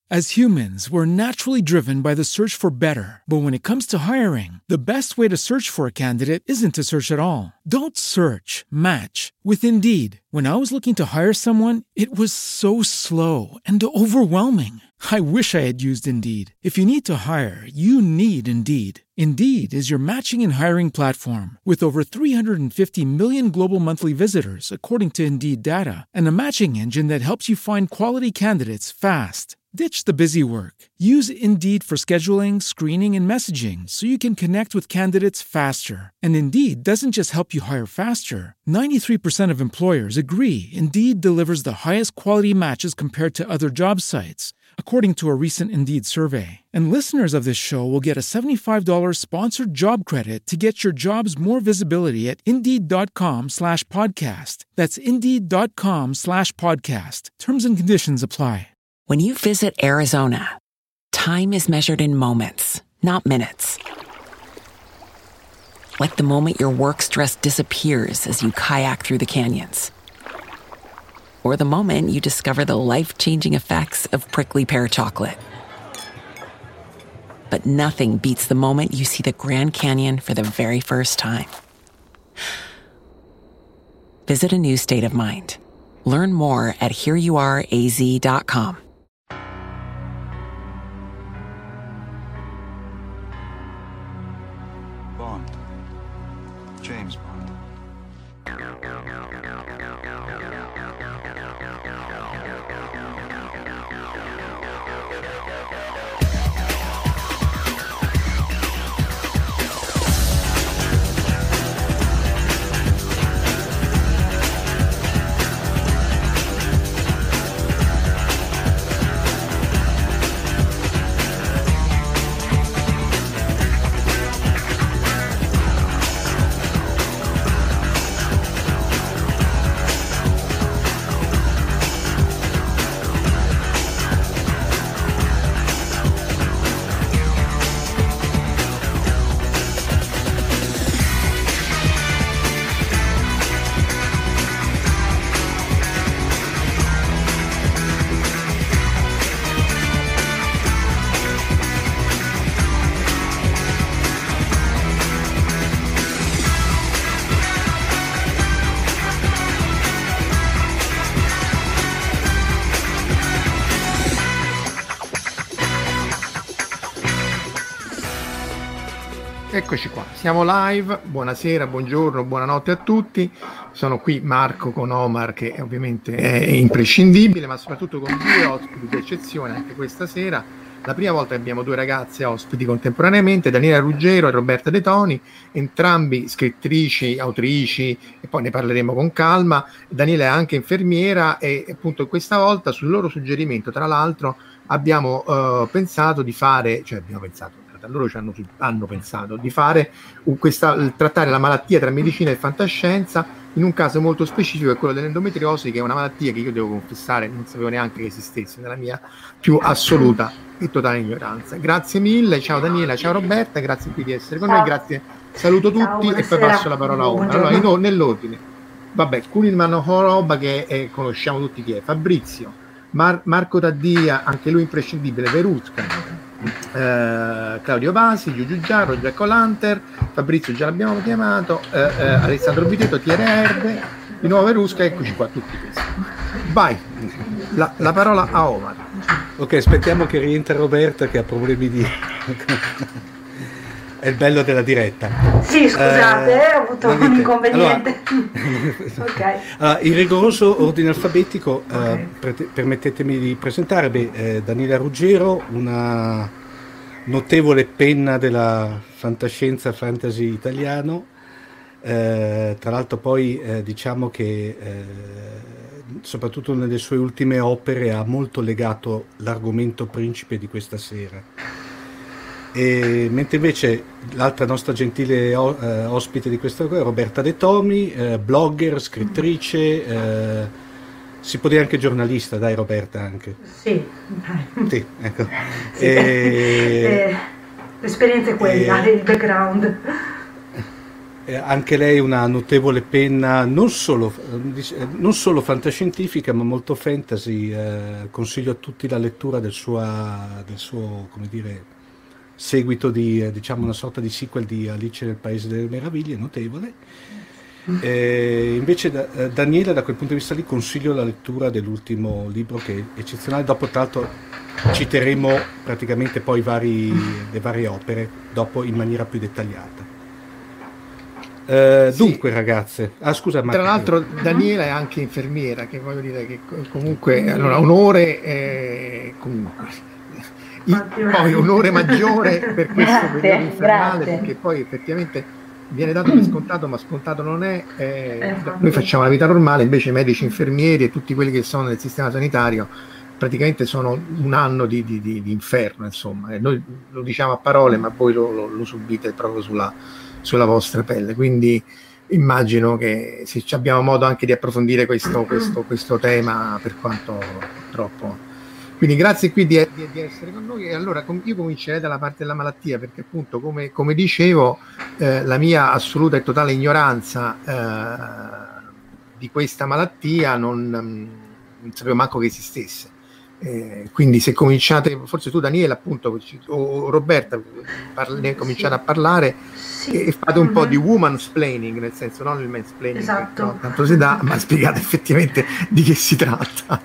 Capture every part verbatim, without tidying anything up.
As humans, we're naturally driven by the search for better. But when it comes to hiring, the best way to search for a candidate isn't to search at all. Don't search, match with Indeed. When I was looking to hire someone, it was so slow and overwhelming. I wish I had used Indeed. If you need to hire, you need Indeed. Indeed is your matching and hiring platform with over three hundred fifty million global monthly visitors, according to Indeed data, and a matching engine that helps you find quality candidates fast. Ditch the busy work. Use Indeed for scheduling, screening, and messaging so you can connect with candidates faster. And Indeed doesn't just help you hire faster. ninety-three percent of employers agree Indeed delivers the highest quality matches compared to other job sites, according to a recent Indeed survey. And listeners of this show will get a seventy-five dollars sponsored job credit to get your jobs more visibility at Indeed.com slash podcast. That's Indeed.com slash podcast. Terms and conditions apply. When you visit Arizona, time is measured in moments, not minutes. Like the moment your work stress disappears as you kayak through the canyons. Or the moment you discover the life-changing effects of prickly pear chocolate. But nothing beats the moment you see the Grand Canyon for the very first time. Visit a new state of mind. Learn more at here you are a z dot com. Bond. James Bond. Eccoci qua, siamo live, buonasera, buongiorno, buonanotte a tutti. Sono qui Marco con Omar, che ovviamente è imprescindibile, ma soprattutto con due ospiti di eccezione anche questa sera. La prima volta che abbiamo due ragazze ospiti contemporaneamente, Daniela Ruggero e Roberta De Toni, entrambi scrittrici, autrici, e poi ne parleremo con calma. Daniela è anche infermiera e appunto questa volta sul loro suggerimento, tra l'altro, abbiamo uh, pensato di fare, cioè abbiamo pensato, loro ci hanno, hanno pensato di fare uh, questa, trattare la malattia tra medicina e fantascienza in un caso molto specifico, è quello dell'endometriosi, che è una malattia che io devo confessare non sapevo neanche che esistesse, nella mia più assoluta e totale ignoranza. Grazie mille, ciao Daniela, ciao Roberta, grazie qui di essere con ciao. Noi, grazie, saluto tutti. Ciao, e poi passo la parola a Omar. Allora, in, nell'ordine, vabbè, Kuhlman Horoba, che è, conosciamo tutti chi è, Fabrizio, Mar- Marco Taddia, anche lui imprescindibile, Verusca, Uh, Claudio Basi, Giugiu Giarro, Giacco Lanter, Fabrizio già l'abbiamo chiamato, uh, uh, Alessandro Viteto, Tiere Erde, di nuovo Verusca, eccoci qua tutti questi. Vai, la, la parola a Omar. Ok, aspettiamo che rientra Roberta che ha problemi di... È il bello della diretta. Sì, scusate, eh, ho avuto un inconveniente. Allora, okay. allora, in rigoroso ordine alfabetico, okay. eh, pre- permettetemi di presentare beh, eh, Daniela Ruggero, una notevole penna della fantascienza fantasy italiano. Eh, tra l'altro poi eh, diciamo che eh, soprattutto nelle sue ultime opere ha molto legato l'argomento principe di questa sera. E, mentre invece l'altra nostra gentile o, eh, ospite di questa cosa è Roberta De Tomi, eh, blogger, scrittrice, eh, si può dire anche giornalista, dai Roberta anche. Sì, sì, ecco. Sì. E, eh, l'esperienza è quella, e, il background. eh, anche lei una notevole penna, non solo, eh, non solo fantascientifica, ma molto fantasy. Eh, consiglio a tutti la lettura del, sua, del suo, come dire, seguito di, eh, diciamo, una sorta di sequel di Alice nel Paese delle Meraviglie, notevole. Eh, invece da, eh, Daniela, da quel punto di vista lì, consiglio la lettura dell'ultimo libro, che è eccezionale. Dopo, tra l'altro, citeremo praticamente poi vari, le varie opere dopo in maniera più dettagliata. Eh, sì. Dunque, ragazze, ah, scusa, tra l'altro Daniela è anche infermiera, che voglio dire che comunque, allora, onore eh, comunque poi onore maggiore per questo grazie, periodo infernale, grazie. Perché poi effettivamente viene dato per scontato, ma scontato non è. Eh, noi facciamo la vita normale, invece i medici, infermieri e tutti quelli che sono nel sistema sanitario praticamente sono un anno di, di, di, di inferno, insomma. E noi lo diciamo a parole, ma voi lo, lo, lo subite proprio sulla, sulla vostra pelle. Quindi immagino che se abbiamo modo anche di approfondire questo, questo, questo tema, per quanto troppo. Quindi grazie qui di, di, di essere con noi. E allora com- io comincerei dalla parte della malattia, perché appunto come, come dicevo eh, la mia assoluta e totale ignoranza eh, di questa malattia non, non sapevo manco che esistesse. Eh, quindi se cominciate, forse tu Daniela appunto o Roberta parla, ne cominciate a parlare, sì, e fate un mm-hmm. po' di womansplaining, nel senso non il mansplaining, esatto, no, tanto si dà, ma spiegate effettivamente di che si tratta.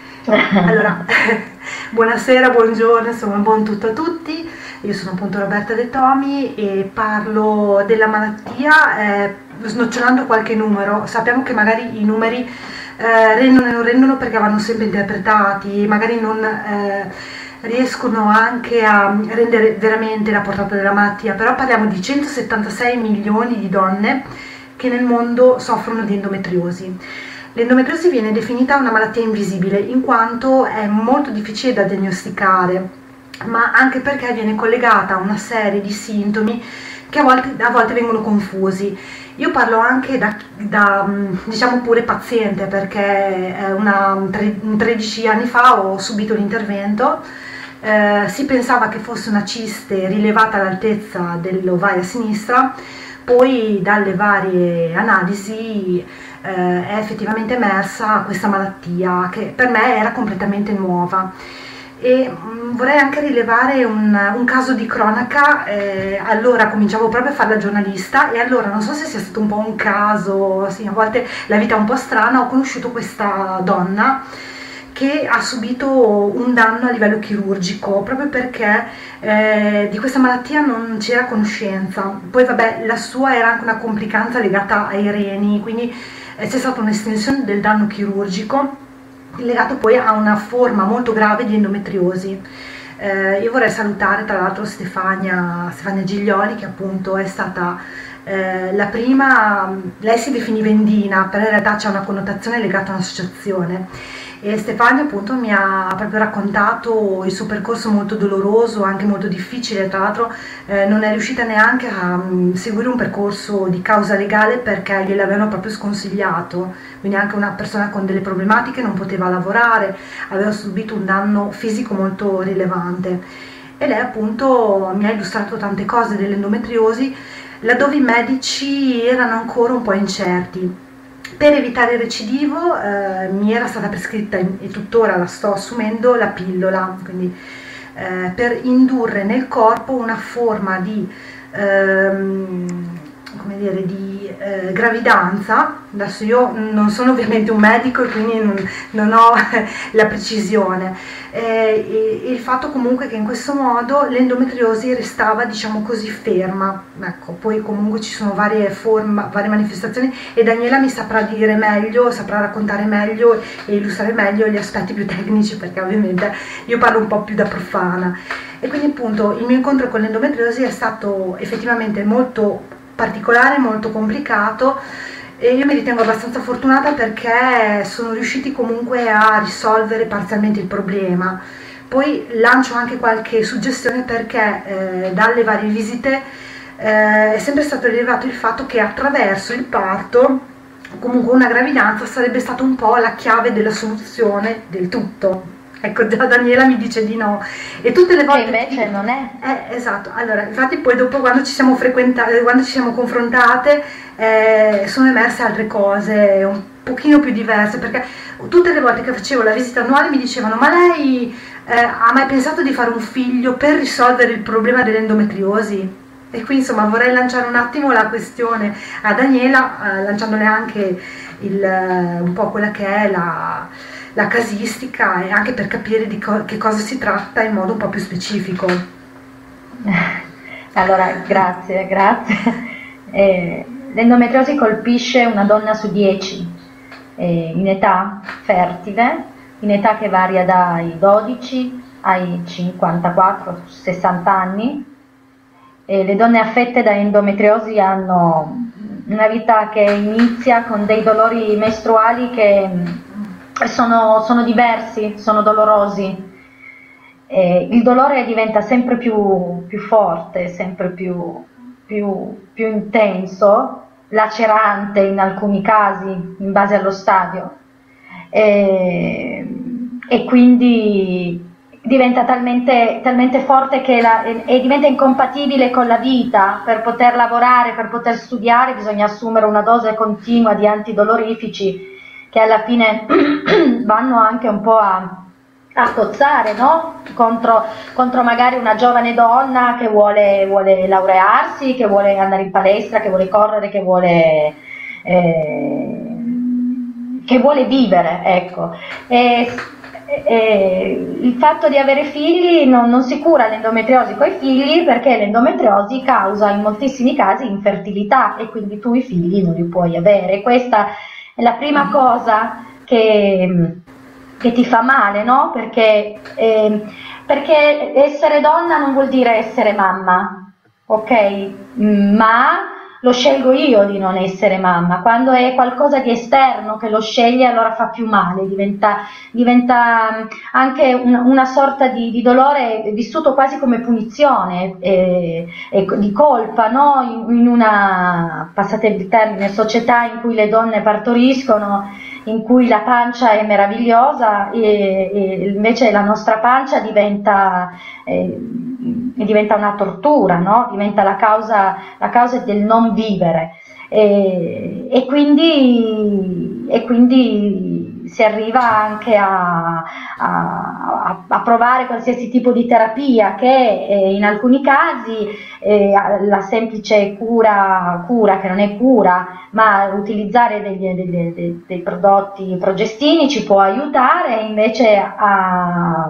Allora, buonasera, buongiorno, insomma, buon tutto a tutti. Io sono appunto Roberta De Tomi e parlo della malattia eh, snocciolando qualche numero. Sappiamo che magari i numeri eh, rendono e non rendono perché vanno sempre interpretati, magari non eh, riescono anche a rendere veramente la portata della malattia, però parliamo di centosettantasei milioni di donne che nel mondo soffrono di endometriosi. L'endometriosi viene definita una malattia invisibile in quanto è molto difficile da diagnosticare, ma anche perché viene collegata a una serie di sintomi che a volte, a volte vengono confusi. Io parlo anche da, da diciamo pure paziente, perché una, tredici anni fa ho subito l'intervento. Eh, si pensava che fosse una ciste rilevata all'altezza dell'ovaio a sinistra, poi dalle varie analisi eh, è effettivamente emersa questa malattia che per me era completamente nuova. E mh, vorrei anche rilevare un, un caso di cronaca. Eh, allora cominciavo proprio a fare la giornalista e allora non so se sia stato un po' un caso, sì, a volte la vita è un po' strana, ho conosciuto questa donna che ha subito un danno a livello chirurgico proprio perché eh, di questa malattia non c'era conoscenza. Poi vabbè, la sua era anche una complicanza legata ai reni, quindi eh, c'è stata un'estensione del danno chirurgico legato poi a una forma molto grave di endometriosi. Eh, io vorrei salutare tra l'altro Stefania, Stefania Giglioli, che appunto è stata eh, la prima. Lei si definiva Indina, però in realtà c'è una connotazione legata a un'associazione. E Stefania appunto mi ha proprio raccontato il suo percorso molto doloroso, anche molto difficile. Tra l'altro eh, non è riuscita neanche a um, seguire un percorso di causa legale perché gliel'avevano proprio sconsigliato. Quindi anche una persona con delle problematiche non poteva lavorare, aveva subito un danno fisico molto rilevante. E lei appunto mi ha illustrato tante cose dell'endometriosi, laddove i medici erano ancora un po' incerti. Per evitare il recidivo eh, mi era stata prescritta, e tuttora la sto assumendo, la pillola, quindi eh, per indurre nel corpo una forma di, ehm, come dire, di eh, gravidanza. Adesso io non sono ovviamente un medico e quindi non, non ho la precisione, eh, e il fatto comunque che in questo modo l'endometriosi restava, diciamo così, ferma. Ecco, poi comunque ci sono varie forme, varie manifestazioni, e Daniela mi saprà dire meglio, saprà raccontare meglio e illustrare meglio gli aspetti più tecnici, perché ovviamente io parlo un po' più da profana. E quindi appunto il mio incontro con l'endometriosi è stato effettivamente molto particolare, molto complicato, e io mi ritengo abbastanza fortunata perché sono riusciti comunque a risolvere parzialmente il problema. Poi lancio anche qualche suggestione perché eh, dalle varie visite eh, è sempre stato rilevato il fatto che attraverso il parto comunque una gravidanza sarebbe stata un po' la chiave della soluzione del tutto. Ecco, già Daniela mi dice di no. E tutte le volte... Che invece che... non è. Eh, esatto, allora, infatti poi dopo quando ci siamo frequentate, quando ci siamo confrontate, eh, sono emerse altre cose un pochino più diverse, perché tutte le volte che facevo la visita annuale mi dicevano: ma lei eh, ha mai pensato di fare un figlio per risolvere il problema dell'endometriosi? E qui insomma vorrei lanciare un attimo la questione a Daniela, eh, lanciandole anche il, un po' quella che è la, la casistica, e anche per capire di co- che cosa si tratta in modo un po' più specifico. Allora, grazie, grazie. Eh, l'endometriosi colpisce una donna su dieci eh, in età fertile, in età che varia dai dodici ai cinquantaquattro sessanta anni. E le donne affette da endometriosi hanno una vita che inizia con dei dolori mestruali che sono, sono diversi, sono dolorosi. E il dolore diventa sempre più, più forte, sempre più, più, più intenso, lacerante in alcuni casi, in base allo stadio. E, e quindi diventa talmente, talmente forte che la, e, e diventa incompatibile con la vita. Per poter lavorare, per poter studiare, bisogna assumere una dose continua di antidolorifici che alla fine vanno anche un po' a, a cozzare, no? contro, contro magari una giovane donna che vuole, vuole laurearsi, che vuole andare in palestra, che vuole correre, che vuole, eh, che vuole vivere, ecco. E, E il fatto di avere figli non, non si cura l'endometriosi con i figli, perché l'endometriosi causa in moltissimi casi infertilità e quindi tu i figli non li puoi avere. Questa è la prima cosa che, che ti fa male, no? Perché, eh, perché essere donna non vuol dire essere mamma, ok? Ma lo scelgo io di non essere mamma. Quando è qualcosa di esterno che lo sceglie, allora fa più male, diventa, diventa anche un, una sorta di, di dolore vissuto quasi come punizione, e, e di colpa, no? In, in una, passate il termine, società in cui le donne partoriscono, in cui la pancia è meravigliosa e, e invece la nostra pancia diventa... Eh, diventa una tortura, no? Diventa la causa, la causa del non vivere, e, e, quindi, e quindi si arriva anche a, a, a provare qualsiasi tipo di terapia che eh, in alcuni casi eh, la semplice cura, cura che non è cura, ma utilizzare degli, dei, dei, dei prodotti progestinici può aiutare, invece a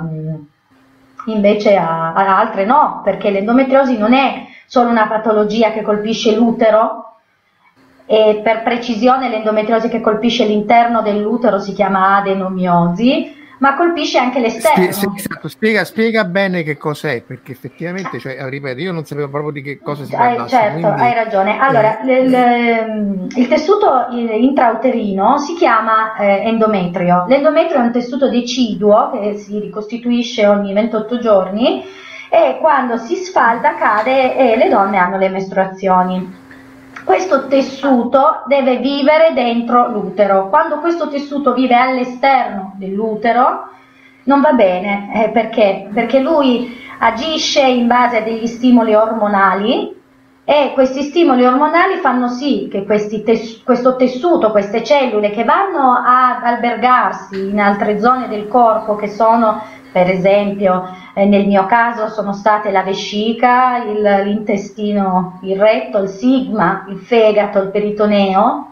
invece a, a altre no, perché l'endometriosi non è solo una patologia che colpisce l'utero, e per precisione l'endometriosi che colpisce l'interno dell'utero si chiama adenomiosi, ma colpisce anche l'esterno. Spie- esatto, spiega, spiega bene che cos'è, perché effettivamente, cioè, ripeto, io non sapevo proprio di che cosa si parlasse. Eh, certo, quindi... hai ragione. Allora, eh. il, il tessuto intrauterino si chiama eh, endometrio. L'endometrio è un tessuto deciduo che si ricostituisce ogni ventotto giorni, e quando si sfalda cade e le donne hanno le mestruazioni. Questo tessuto deve vivere dentro l'utero. Quando questo tessuto vive all'esterno dell'utero non va bene, eh, perché? Perché lui agisce in base a degli stimoli ormonali, e questi stimoli ormonali fanno sì che questi tes- questo tessuto, queste cellule che vanno ad albergarsi in altre zone del corpo, che sono, per esempio, eh, nel mio caso sono state la vescica, il, l'intestino, il retto, il sigma, il fegato, il peritoneo,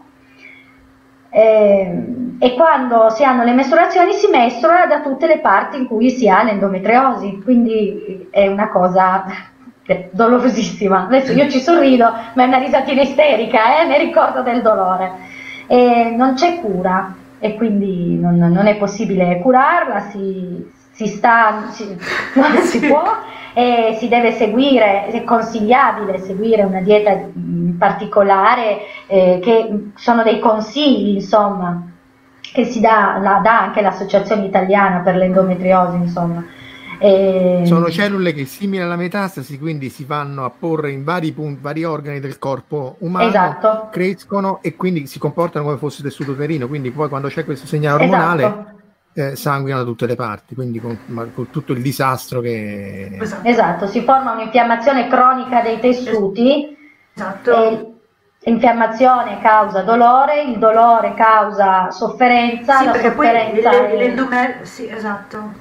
eh, e quando si hanno le mestruazioni si mestrua da tutte le parti in cui si ha l'endometriosi, quindi è una cosa dolorosissima. Adesso io ci sorrido, ma è una risatina isterica, eh? Mi ricordo del dolore. E non c'è cura, e quindi non, non è possibile curarla, si... si sta, si, non si può, e si deve seguire, è consigliabile seguire una dieta in particolare, eh, che sono dei consigli, insomma, che si dà, la, dà anche l'Associazione Italiana per l'Endometriosi, insomma. E... sono cellule che, simili alla metastasi, quindi si vanno a porre in vari punti, vari organi del corpo umano, esatto. Crescono e quindi si comportano come fosse tessuto uterino, quindi poi quando c'è questo segnale ormonale, esatto. eh, sanguina da tutte le parti, quindi con, con tutto il disastro che... Esatto, si forma un'infiammazione cronica dei tessuti, esatto. E l'infiammazione causa dolore, il dolore causa sofferenza, sì, la perché sofferenza poi è... l'endometrio, sì, esatto.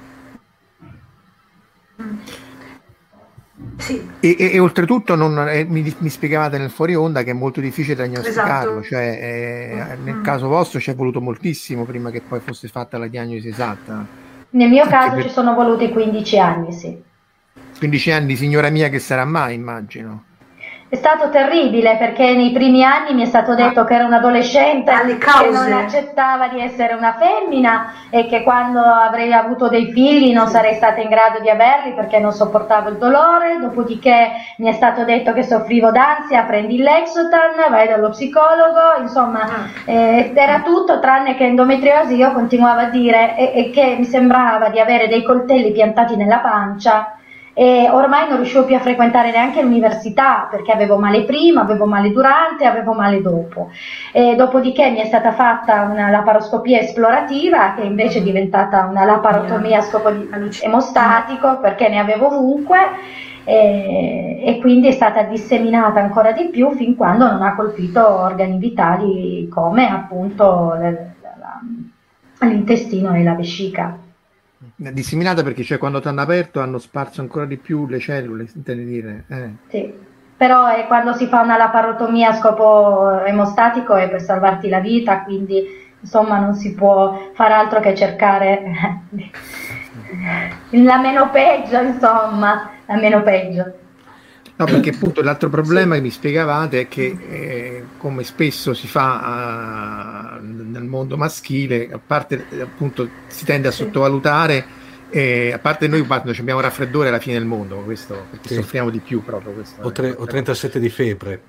Mm. Sì. E, e, e oltretutto non, eh, mi, mi spiegavate nel fuori onda che è molto difficile diagnosticarlo, esatto. cioè eh, mm. nel caso vostro ci è voluto moltissimo prima che poi fosse fatta la diagnosi esatta. Nel mio Perché caso per... ci sono voluti quindici anni, sì. quindici anni, signora mia, che sarà mai, immagino. È stato terribile perché nei primi anni mi è stato detto che era un adolescente che non accettava di essere una femmina e che quando avrei avuto dei figli non sarei stata in grado di averli perché non sopportavo il dolore. Dopodiché mi è stato detto che soffrivo d'ansia, prendi il Lexotan, vai dallo psicologo, insomma eh, era tutto tranne che endometriosi. Io continuavo a dire e, e che mi sembrava di avere dei coltelli piantati nella pancia. E ormai non riuscivo più a frequentare neanche l'università perché avevo male prima, avevo male durante, avevo male dopo. E dopodiché mi è stata fatta una laparoscopia esplorativa che invece è diventata una laparotomia a scopo di emostatico perché ne avevo ovunque e, e quindi è stata disseminata ancora di più fin quando non ha colpito organi vitali come appunto le, la, l'intestino e la vescica. Disseminata perché cioè quando ti hanno aperto hanno sparso ancora di più le cellule, intendi dire? Eh. Sì, però è quando si fa una laparotomia a scopo emostatico è per salvarti la vita, quindi insomma non si può fare altro che cercare la meno peggio, insomma, la meno peggio. No, perché appunto l'altro problema sì. che mi spiegavate è che eh, come spesso si fa uh, nel mondo maschile, a parte appunto si tende a sottovalutare, eh, a parte noi quando abbiamo raffreddore alla fine del mondo, questo perché sì. soffriamo di più proprio questo. O, tre, o trentasette di febbre.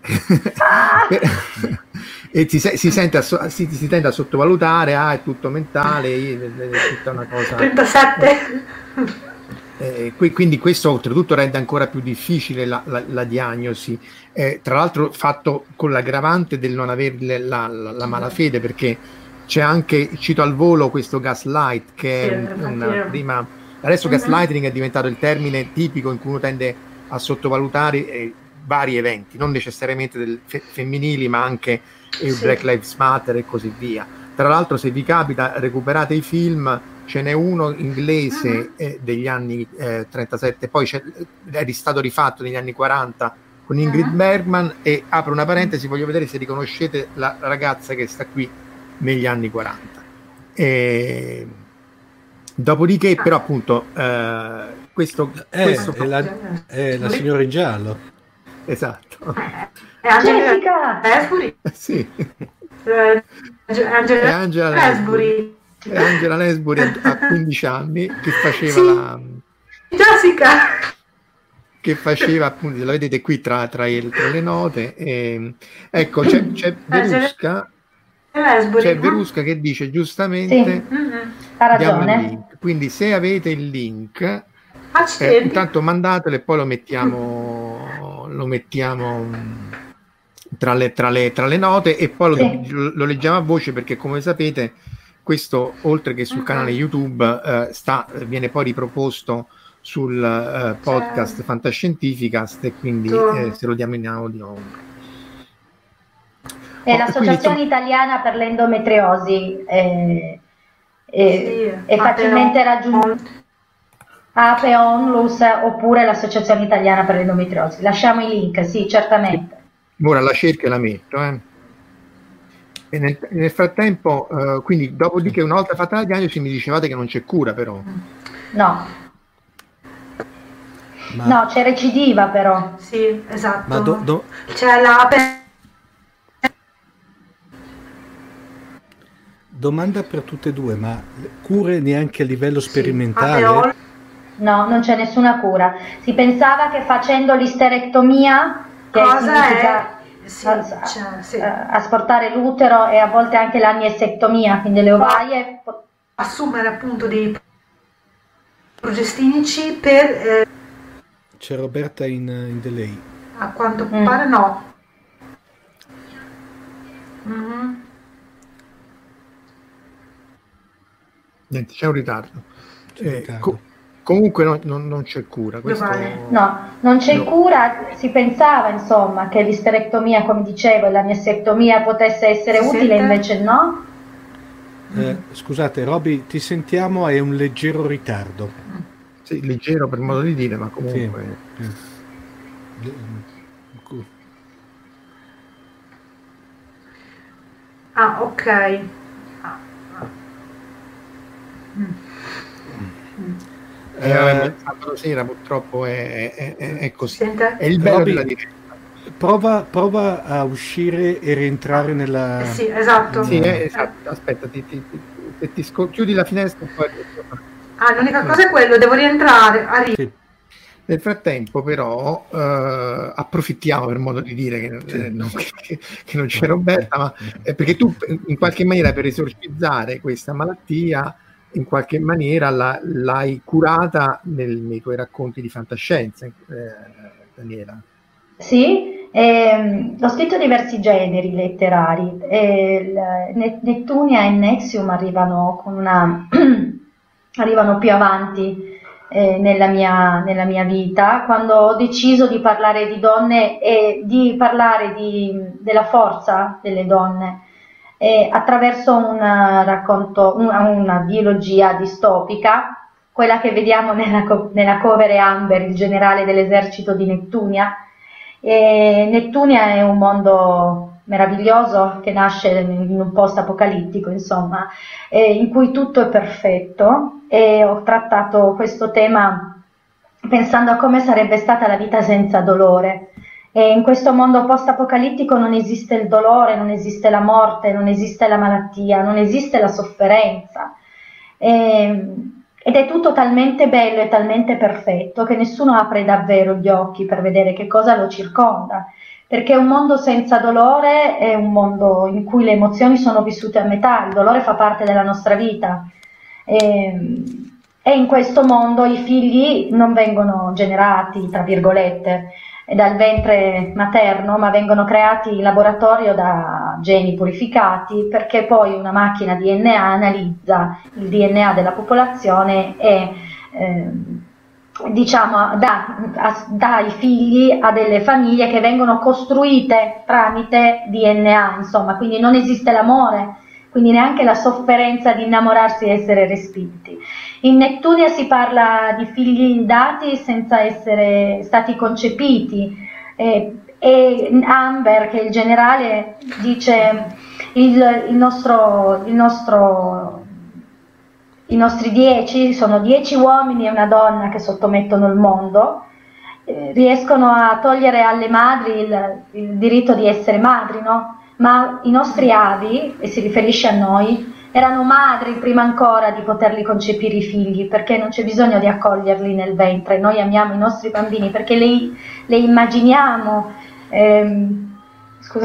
E si, si, sente a, si, si tende a sottovalutare, ah è tutto mentale, è tutta una cosa... trentasette Eh, quindi questo oltretutto rende ancora più difficile la, la, la diagnosi, eh, tra l'altro fatto con l'aggravante del non avere la, la, la malafede, perché c'è anche, cito al volo questo gaslight che è un, una prima, adesso uh-huh. gaslighting è diventato il termine tipico in cui uno tende a sottovalutare eh, vari eventi, non necessariamente del fe- femminili ma anche il sì. Black Lives Matter e così via. Tra l'altro se vi capita recuperate i film, ce n'è uno inglese uh-huh. eh, degli anni eh, trentasette, poi c'è, è stato rifatto negli anni quaranta con Ingrid uh-huh. Bergman, e apro una parentesi, voglio vedere se riconoscete la ragazza che sta qui negli anni quaranta. E... dopodiché però appunto eh, questo, eh, questo è, la, è la signora in giallo, esatto, è Angela Lansbury. sì. è Angela, è Angela Lansbury. È Angela Lansbury a quindici anni che faceva sì. la Jessica che faceva appunto, la vedete qui tra, tra, il, tra le note e, ecco c'è, c'è Verusca c'è Verusca che dice giustamente sì. ha ragione il link. Quindi se avete il link eh, intanto mandatelo e poi lo mettiamo lo mettiamo tra le, tra le, tra le note e poi lo, sì. lo, lo leggiamo a voce, perché come sapete questo oltre che sul uh-huh. canale YouTube eh, sta, viene poi riproposto sul eh, podcast Ciao. Fantascientificast, e quindi eh, se lo diamo in audio. È oh, l'Associazione quindi... Italiana per l'Endometriosi, è, è, sì, è facilmente raggiungibile. Ape Onlus oppure l'Associazione Italiana per l'Endometriosi. Lasciamo i link, sì, certamente. Ora la cerco e la metto, eh. E nel, nel frattempo, uh, quindi dopodiché una volta fatta la diagnosi mi dicevate che non c'è cura però. No. Ma... No, c'è recidiva però. Sì, esatto. Ma do, do... C'è la... Domanda per tutte e due, ma cure neanche a livello sperimentale? Sì. No, non c'è nessuna cura. Si pensava che facendo l'isterectomia, che cosa significa... è? Sì, a, cioè, sì. asportare l'utero, e a volte anche l'aniesectomia, quindi le ovaie, assumere appunto dei progestinici per eh... c'è Roberta in, in delay, a quanto mm. pare no. Mm-hmm. Niente, c'è un ritardo. C'è eh, ritardo. Co- comunque no, no, non c'è cura. Questo... No, non c'è no. cura. Si pensava, insomma, che l'isterectomia, come dicevo, e la mastectomia potesse essere si utile, sente? Invece no. Eh, scusate, Roby, ti sentiamo, hai un leggero ritardo. Sì, leggero per modo di dire, ma comunque... Sì. Ah, ok. Ah. Mm. Mm. Eh, sabato sera purtroppo è, è, è, è così. Sente? È il bello Roby, della diretta. Prova, prova a uscire e rientrare nella... Sì, esatto. Sì, eh, esatto. Aspetta, ti, ti, ti, ti scol- chiudi la finestra e poi... Ah, l'unica cosa è quello, devo rientrare. Arri- sì. Nel frattempo però eh, approfittiamo, per modo di dire, che, eh, non, che, che non c'è Roberta, ma eh, perché tu in qualche maniera, per esorcizzare questa malattia, in qualche maniera la, l'hai curata nel, nei tuoi racconti di fantascienza, eh, Daniela. Sì, ehm, ho scritto diversi generi letterari. Eh, Nettunia e Nexium arrivano con una arrivano più avanti eh, nella mia, nella mia vita, quando ho deciso di parlare di donne e di parlare di, della forza delle donne eh, attraverso un racconto, una, una biologia distopica, quella che vediamo nella, nella cover Amber, il generale dell'esercito di Nettunia. E Nettunia è un mondo meraviglioso che nasce in un post apocalittico, insomma, eh, in cui tutto è perfetto, e ho trattato questo tema pensando a come sarebbe stata la vita senza dolore. E in questo mondo post apocalittico non esiste il dolore, non esiste la morte, non esiste la malattia, non esiste la sofferenza. E, Ed è tutto talmente bello e talmente perfetto che nessuno apre davvero gli occhi per vedere che cosa lo circonda, perché un mondo senza dolore è un mondo in cui le emozioni sono vissute a metà, il dolore fa parte della nostra vita e, e in questo mondo i figli non vengono generati, tra virgolette, dal ventre materno, ma vengono creati in laboratorio da geni purificati, perché poi una macchina D N A analizza il D N A della popolazione e eh, diciamo dà, dà i figli a delle famiglie che vengono costruite tramite D N A, insomma, quindi non esiste l'amore, quindi neanche la sofferenza di innamorarsi e essere respinti. In Nettunia si parla di figli dati senza essere stati concepiti e, e Amber, che è il generale, dice il, il nostro, il nostro, i nostri dieci, sono dieci uomini e una donna che sottomettono il mondo, eh, riescono a togliere alle madri il, il diritto di essere madri, no? Ma i nostri avi, e si riferisce a noi, erano madri prima ancora di poterli concepire i figli, perché non c'è bisogno di accoglierli nel ventre. Noi amiamo i nostri bambini perché li, li immaginiamo, ehm, scusa,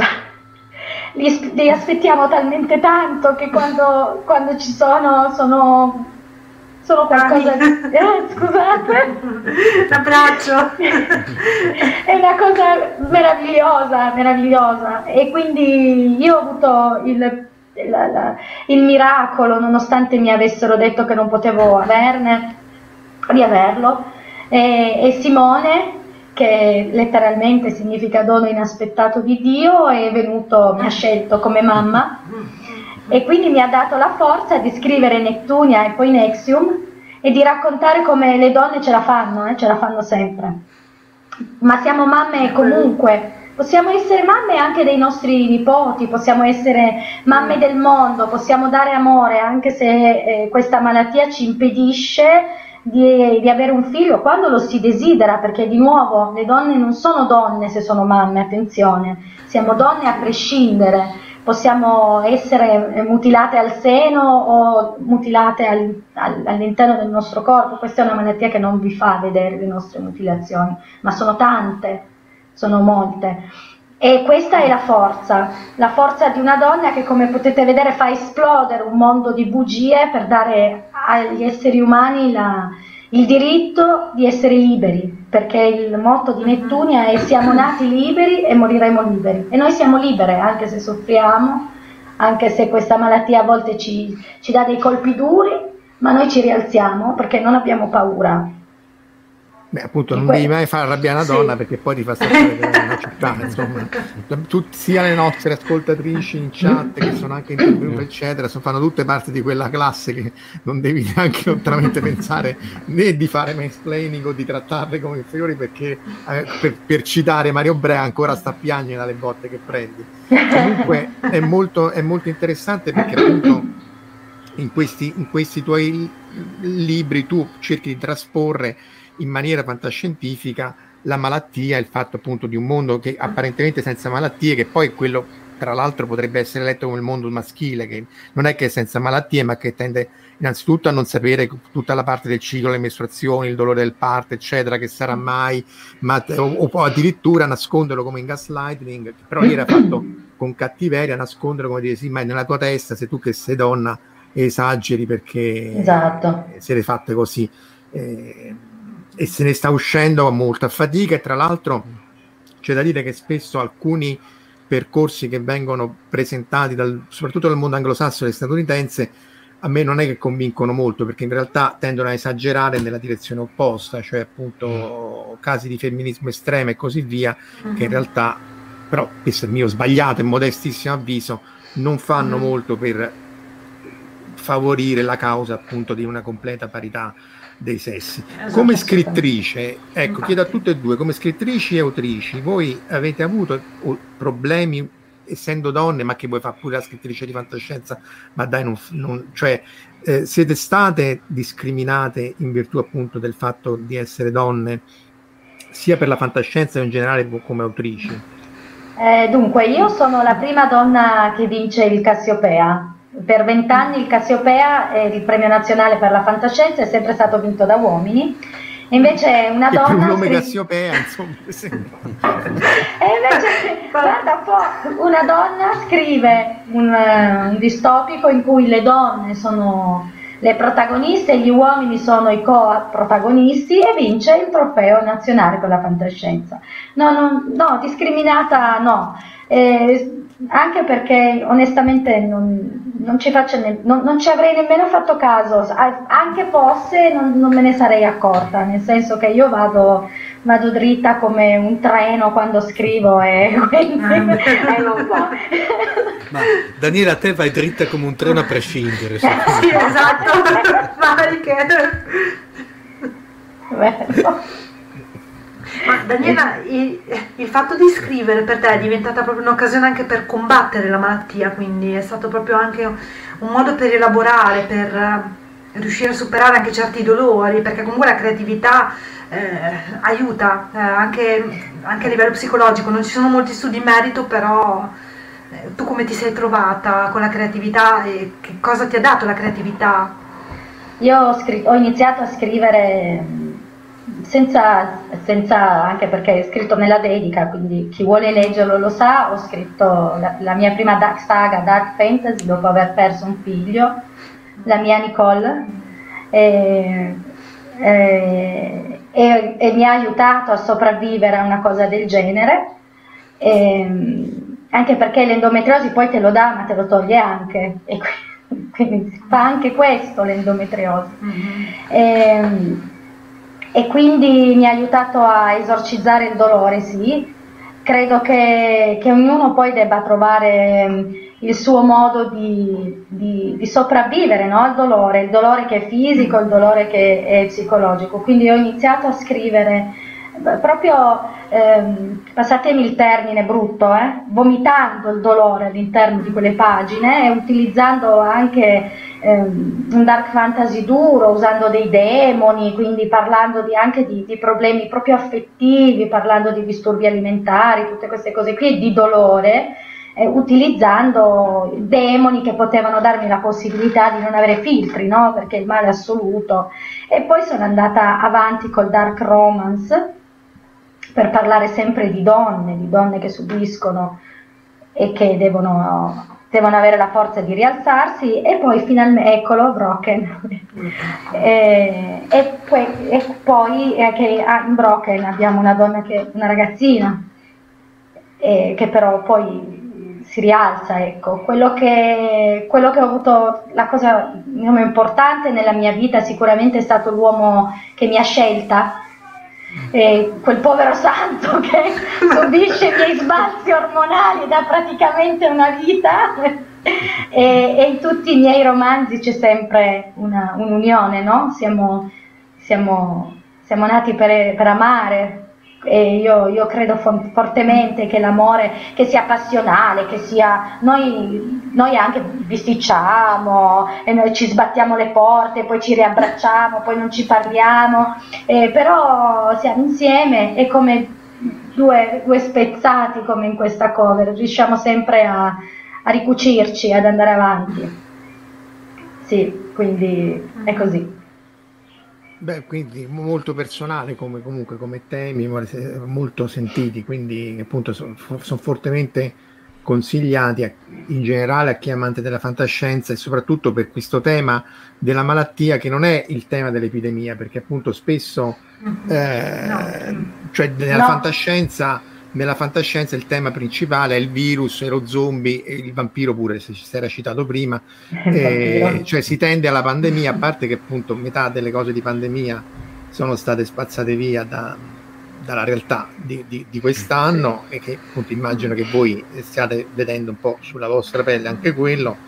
li, li aspettiamo talmente tanto che quando, quando ci sono sono, sono qualcosa di... Eh, scusate, l'abbraccio è una cosa meravigliosa, meravigliosa, e quindi io ho avuto il La, la, il miracolo, nonostante mi avessero detto che non potevo averne, di averlo, e, e Simone, che letteralmente significa dono inaspettato di Dio, è venuto, mi ha scelto come mamma e quindi mi ha dato la forza di scrivere Nettunia e poi Nexium e di raccontare come le donne ce la fanno, eh, ce la fanno sempre, ma siamo mamme comunque. Possiamo essere mamme anche dei nostri nipoti, possiamo essere mamme del mondo, possiamo dare amore anche se eh, questa malattia ci impedisce di, di avere un figlio quando lo si desidera, perché di nuovo le donne non sono donne se sono mamme, attenzione, siamo donne a prescindere, possiamo essere mutilate al seno o mutilate al, al, all'interno del nostro corpo. Questa è una malattia che non vi fa vedere le nostre mutilazioni, ma sono tante. Sono molte, e questa è la forza, la forza di una donna che, come potete vedere, fa esplodere un mondo di bugie per dare agli esseri umani la, il diritto di essere liberi, perché il motto di Nettunia è: siamo nati liberi e moriremo liberi, e noi siamo libere anche se soffriamo, anche se questa malattia a volte ci, ci dà dei colpi duri, ma noi ci rialziamo perché non abbiamo paura. Beh, appunto, non devi mai far arrabbiare una donna, sì, perché poi ti fa sapere una città, insomma. Tut, sia le nostre ascoltatrici in chat che sono anche intervenute eccetera, sono, fanno tutte parte di quella classe che non devi neanche lontanamente pensare né di fare mansplaining o di trattarle come inferiori, perché eh, per, per citare Mario Brea ancora sta a piangere dalle botte che prendi. Comunque è molto, è molto interessante, perché appunto in questi, in questi tuoi libri tu cerchi di trasporre in maniera fantascientifica la malattia, il fatto appunto di un mondo che apparentemente senza malattie, che poi quello tra l'altro potrebbe essere letto come il mondo maschile, che non è che è senza malattie, ma che tende innanzitutto a non sapere tutta la parte del ciclo, le mestruazioni, il dolore del parto eccetera, che sarà mai, ma, o, o addirittura nasconderlo come in Gaslighting, però lì era fatto con cattiveria, nasconderlo come dire sì, ma è nella tua testa, sei tu che sei donna e esageri perché esatto, siete fatte così. Eh, e se ne sta uscendo a molta fatica, e tra l'altro c'è da dire che spesso alcuni percorsi che vengono presentati dal, soprattutto dal mondo anglosassone e statunitense, a me non è che convincono molto, perché in realtà tendono a esagerare nella direzione opposta, cioè appunto casi di femminismo estremo e così via, uh-huh, che in realtà, però questo è il mio sbagliato e modestissimo avviso, non fanno uh-huh. molto per favorire la causa appunto di una completa parità dei sessi. Esatto. Come scrittrice, ecco, chiedo a tutte e due, come scrittrici e autrici, voi avete avuto problemi essendo donne, ma che vuoi fare pure la scrittrice di fantascienza, ma dai, non, non, cioè eh, siete state discriminate in virtù appunto del fatto di essere donne, sia per la fantascienza in generale come autrici? Eh, dunque, io sono la prima donna che vince il Cassiopea. Per vent'anni il Cassiopea, eh, il premio nazionale per la fantascienza, è sempre stato vinto da uomini. Invece una che donna... più un nome scri... Cassiopea, insomma. Sì. E invece, guarda un po', una donna scrive un, uh, un distopico in cui le donne sono le protagoniste e gli uomini sono i co-protagonisti e vince il trofeo nazionale per la fantascienza. No, no, no, discriminata no. Eh, anche perché onestamente non, non ci faccio ne- non, non ci avrei nemmeno fatto caso, anche fosse non, non me ne sarei accorta, nel senso che io vado, vado dritta come un treno quando scrivo e quindi eh, non so. Ma Daniela, a te vai dritta come un treno a prescindere. Sì, esatto. Vai che... Bello. Ma Daniela, il, il fatto di scrivere per te è diventata proprio un'occasione anche per combattere la malattia, quindi è stato proprio anche un modo per elaborare, per riuscire a superare anche certi dolori, perché comunque la creatività eh, aiuta eh, anche, anche a livello psicologico. Non ci sono molti studi in merito, però eh, tu come ti sei trovata con la creatività e che cosa ti ha dato la creatività? Io ho, scr- ho iniziato a scrivere senza, senza, anche perché è scritto nella dedica, quindi chi vuole leggerlo lo sa. Ho scritto la, la mia prima dark saga, Dark Fantasy, dopo aver perso un figlio, la mia Nicole, e, e, e, e mi ha aiutato a sopravvivere a una cosa del genere, e, anche perché l'endometriosi poi te lo dà ma te lo toglie anche, e quindi, quindi fa anche questo l'endometriosi. Mm-hmm. E, E quindi mi ha aiutato a esorcizzare il dolore, sì. Credo che, che ognuno poi debba trovare il suo modo di, di, di sopravvivere, no? Al dolore, il dolore che è fisico, il dolore che è psicologico. Quindi ho iniziato a scrivere proprio, ehm, passatemi il termine brutto, eh, vomitando il dolore all'interno di quelle pagine e utilizzando anche ehm, un dark fantasy duro, usando dei demoni, quindi parlando di, anche di, di problemi proprio affettivi, parlando di disturbi alimentari, tutte queste cose qui, di dolore, eh, utilizzando demoni che potevano darmi la possibilità di non avere filtri, no? Perché il male è assoluto. E poi sono andata avanti col dark romance, per parlare sempre di donne, di donne che subiscono e che devono, devono avere la forza di rialzarsi, e poi finalmente, eccolo, Broken. e, e poi, e poi eh, che in Broken abbiamo una donna, che, una ragazzina, eh, che però poi si rialza, ecco. Quello che, quello che ho avuto, la cosa diciamo, importante nella mia vita sicuramente è stato l'uomo che mi ha scelta, e quel povero santo che subisce i miei sbalzi ormonali da praticamente una vita, e, e in tutti i miei romanzi c'è sempre una, un'unione, no? Siamo, siamo, siamo nati per, per amare. E io, io credo fortemente che l'amore, che sia passionale, che sia, noi, noi anche bisticciamo e noi ci sbattiamo le porte, poi ci riabbracciamo, poi non ci parliamo, eh, però siamo insieme e come due, due spezzati come in questa cover riusciamo sempre a, a ricucirci, ad andare avanti. Sì, quindi è così. Beh, quindi molto personale come, comunque come temi, molto sentiti, quindi appunto sono son fortemente consigliati a, in generale a chi è amante della fantascienza, e soprattutto per questo tema della malattia, che non è il tema dell'epidemia, perché appunto spesso eh, no. cioè nella no. fantascienza nella fantascienza il tema principale è il virus e lo zombie e il vampiro pure, se si era citato prima, eh, cioè si tende alla pandemia, a parte che appunto metà delle cose di pandemia sono state spazzate via da, dalla realtà di, di, di quest'anno, e che appunto immagino che voi stiate vedendo un po' sulla vostra pelle anche quello,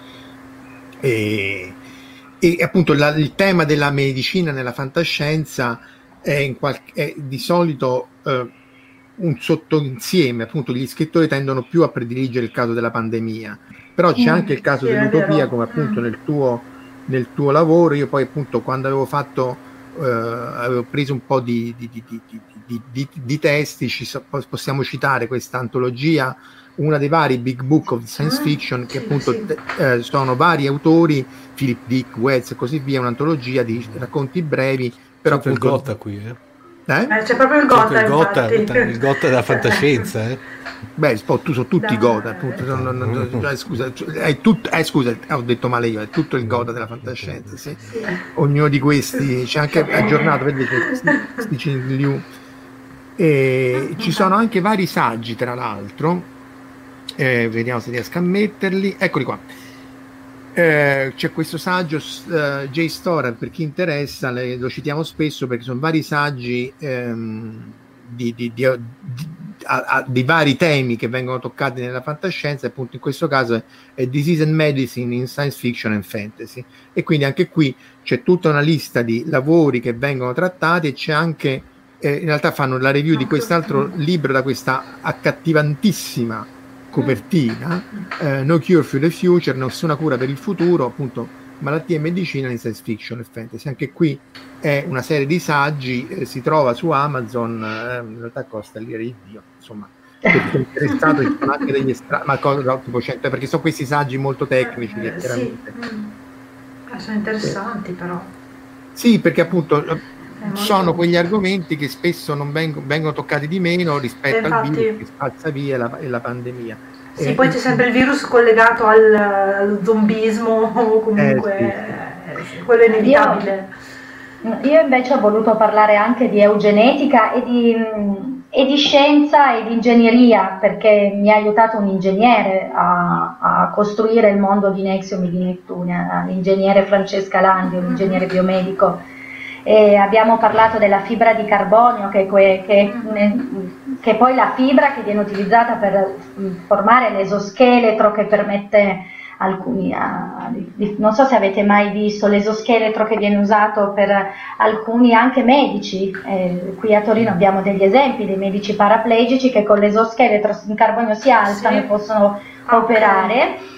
e, e appunto la, il tema della medicina nella fantascienza è, in qualche, è di solito eh, un sottoinsieme, appunto gli scrittori tendono più a prediligere il caso della pandemia, però c'è mm, anche il caso sì, dell'utopia, come appunto mm. nel tuo nel tuo lavoro. Io poi appunto quando avevo fatto eh, avevo preso un po' di, di, di, di, di, di, di testi, ci so, possiamo citare questa antologia, una dei vari big book of science fiction, che appunto sì, sì. Eh, sono vari autori, Philip Dick, Wells e così via, un'antologia di racconti brevi, però appunto il Gotta qui, eh? Eh? Eh, c'è proprio il Gotta, il Gotta, il Gotta della fantascienza, eh? Beh, tu sono tutti i Gotta, appunto. Non, non, non, cioè, scusa, è tutto, eh, scusa, ho detto male io, è tutto il Gotta della fantascienza, sì. Ognuno di questi c'è anche aggiornato, vedete, Liu. E ci sono anche vari saggi, tra l'altro, eh, vediamo se riesco a metterli, eccoli qua. Eh, c'è questo saggio uh, J. Storer, per chi interessa, le, lo citiamo spesso perché sono vari saggi ehm, di, di, di, di, a, a, di vari temi che vengono toccati nella fantascienza, e appunto in questo caso è, è Disease and Medicine in Science Fiction and Fantasy, e quindi anche qui c'è tutta una lista di lavori che vengono trattati, e c'è anche eh, in realtà fanno la review di quest'altro libro da questa accattivantissima copertina, eh, No Cure for the Future, nessuna cura per il futuro, appunto malattie e medicina in science fiction e fantasy. Anche qui è una serie di saggi, eh, si trova su Amazon, eh, in realtà costa l'ira di Dio, insomma, per chi è interessato ci sono anche degli estratti, ma cosa tipo cento, perché sono questi saggi molto tecnici che eh, chiaramente sì. mm. eh, sono interessanti, eh. però sì, perché appunto sono quegli argomenti che spesso non vengono, vengono toccati di meno rispetto infatti, al virus che spazza via e la, e la pandemia. Sì, eh, poi c'è sempre il virus collegato al, allo zombismo, o comunque eh, sì. eh, quello è inevitabile. Io, io invece ho voluto parlare anche di eugenetica e di, e di scienza e di ingegneria, perché mi ha aiutato un ingegnere a, a costruire il mondo di Nexium e di Nettunia, l'ingegnere Francesca Landi, un ingegnere biomedico. E abbiamo parlato della fibra di carbonio, che, que, che, che è poi la fibra che viene utilizzata per formare l'esoscheletro, che permette alcuni, a, di, non so se avete mai visto l'esoscheletro che viene usato per alcuni anche medici, eh, qui a Torino abbiamo degli esempi dei medici paraplegici che con l'esoscheletro in carbonio si alzano sì. e possono operare.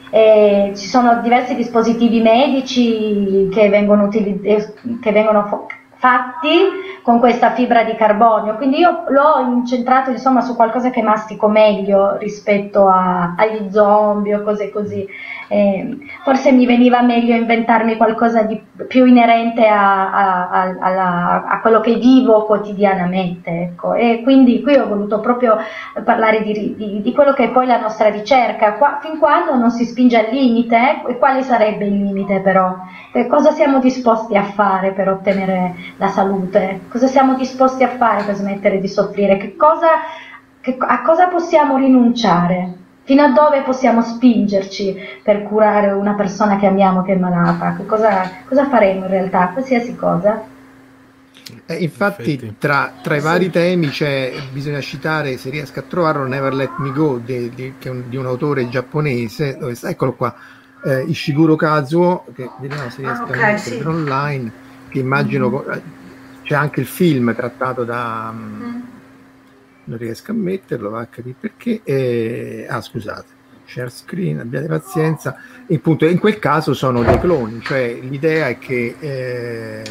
E ci sono diversi dispositivi medici che vengono, utilizz- che vengono fo- fatti con questa fibra di carbonio, quindi io l'ho incentrato insomma su qualcosa che mastico meglio rispetto a, agli zombie o cose così. Eh, forse mi veniva meglio inventarmi qualcosa di più inerente a, a, a, a, a quello che vivo quotidianamente, ecco. E quindi qui ho voluto proprio parlare di, di, di quello che è poi la nostra ricerca, Qua, fin quando non si spinge al limite, eh, e quale sarebbe il limite però? Eh, cosa siamo disposti a fare per ottenere la salute? Cosa siamo disposti a fare per smettere di soffrire? Che cosa, che, a cosa possiamo rinunciare? Fino a dove possiamo spingerci per curare una persona che amiamo che è malata? Cosa, cosa faremo in realtà? Qualsiasi cosa. Eh, infatti tra, tra i vari temi c'è, bisogna citare, se riesco a trovarlo, Never Let Me Go di, di, che è un, di un autore giapponese, dove sta, eccolo qua, eh, Ishiguro Kazuo, che vediamo se riesco ah, okay, a mettere sì. online, che immagino mm-hmm. c'è anche il film trattato da mm. non riesco a metterlo, va a capire perché eh, ah scusate, share screen, abbiate pazienza. E appunto in quel caso sono dei cloni, cioè l'idea è che eh,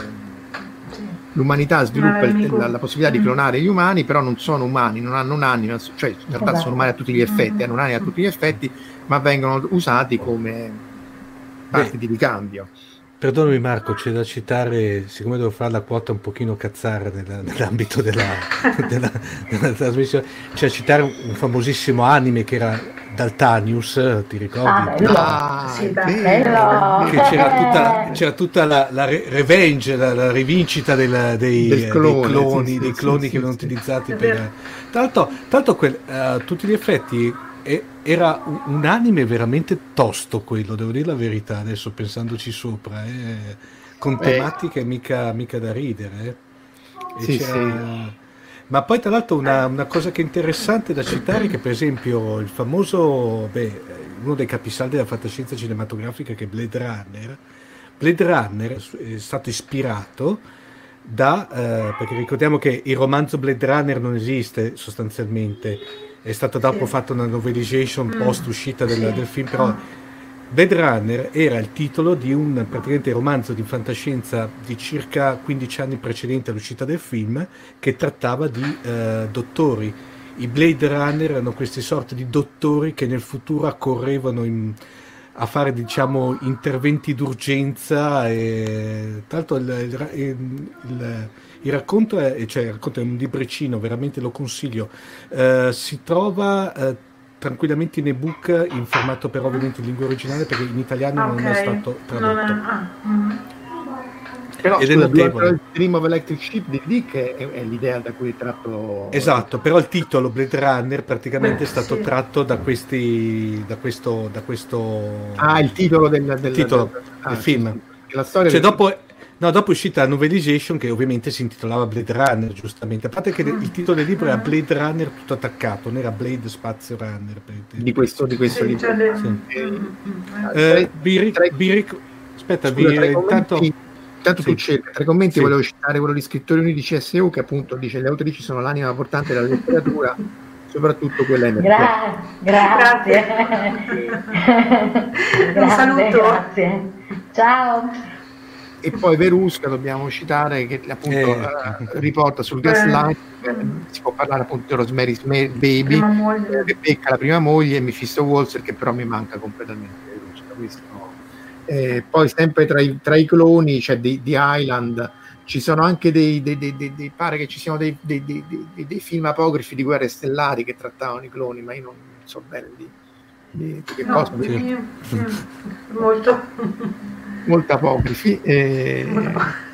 l'umanità sviluppa il, la, la possibilità di clonare gli umani, però non sono umani, non hanno un'anima, cioè in realtà sono umani a tutti gli effetti, hanno un'anima a tutti gli effetti, ma vengono usati come parte Beh, di ricambio. Perdonami Marco, c'è da citare, siccome devo fare la quota un pochino cazzara nella, nell'ambito della, della, della trasmissione, c'è da citare un famosissimo anime che era Daltanius, ti ricordi? Ah, bello. Ah, sì, bello. Che c'era tutta, c'era tutta la, la revenge, la, la rivincita del, dei, Del clone, dei cloni, sì, sì, dei cloni sì, che venivano sì, utilizzati sì. per... Tanto, tanto quel, uh, tutti gli effetti e, era un, un anime veramente tosto quello, devo dire la verità, adesso pensandoci sopra, eh, con tematiche mica, mica da ridere. Eh. E sì, c'era... sì. Ma poi tra l'altro una, una cosa che è interessante da citare è che per esempio il famoso, beh, uno dei capisaldi della fantascienza cinematografica che è Blade Runner, Blade Runner è stato ispirato da, eh, perché ricordiamo che il romanzo Blade Runner non esiste sostanzialmente, è stata dopo sì. fatta una novelization mm. post uscita del, sì. del film, però Blade Runner era il titolo di un praticamente romanzo di fantascienza di circa quindici anni precedente all'uscita del film, che trattava di eh, dottori. I Blade Runner erano queste sorte di dottori che nel futuro accorrevano in, a fare diciamo interventi d'urgenza, e tra l'altro il, il, il, il racconto è, cioè il racconto è un libricino, veramente lo consiglio, uh, si trova uh, tranquillamente in ebook in formato però ovviamente in lingua originale, perché in italiano okay. non è stato tradotto. Non è... ah. mm-hmm. Però ed scusa, è il Dream of Electric Sheep di Dick è, è l'idea da cui è tratto. Esatto, però il titolo Blade Runner praticamente Beh, è stato sì. tratto da questi da questo da questo ah il titolo del, del, titolo del, del ah, film sì, sì. La storia cioè del... dopo no dopo è uscita la novelization che ovviamente si intitolava Blade Runner, giustamente, a parte che il titolo del libro era Blade Runner tutto attaccato, non era Blade Spazio Runner di questo di questo sì, libro cioè, sì. eh, eh, vi, vi ric- aspetta Scusa, vi intanto Intanto sì. tu cerca, tra i commenti sì. volevo citare quello di Scrittori Uniti C S U che appunto dice: le autrici sono l'anima portante della letteratura, soprattutto quella in Gra- grazie. Un saluto. Grazie. Ciao. E poi Verusca dobbiamo citare che appunto eh. uh, riporta sul Gaslight, eh. si può parlare appunto di Rosemary's Baby, eh, che becca la prima moglie, e Mephisto Walzer, che però mi manca completamente Verusca, questo. Eh, poi sempre tra i, tra i cloni c'è cioè di, di Island, ci sono anche dei, dei, dei, dei, dei pare che ci siano dei, dei, dei, dei, dei film apocrifi di Guerre Stellari che trattavano i cloni, ma io non so bene di, di, di che no, cosa sì. Di... molto molto apocrifi eh,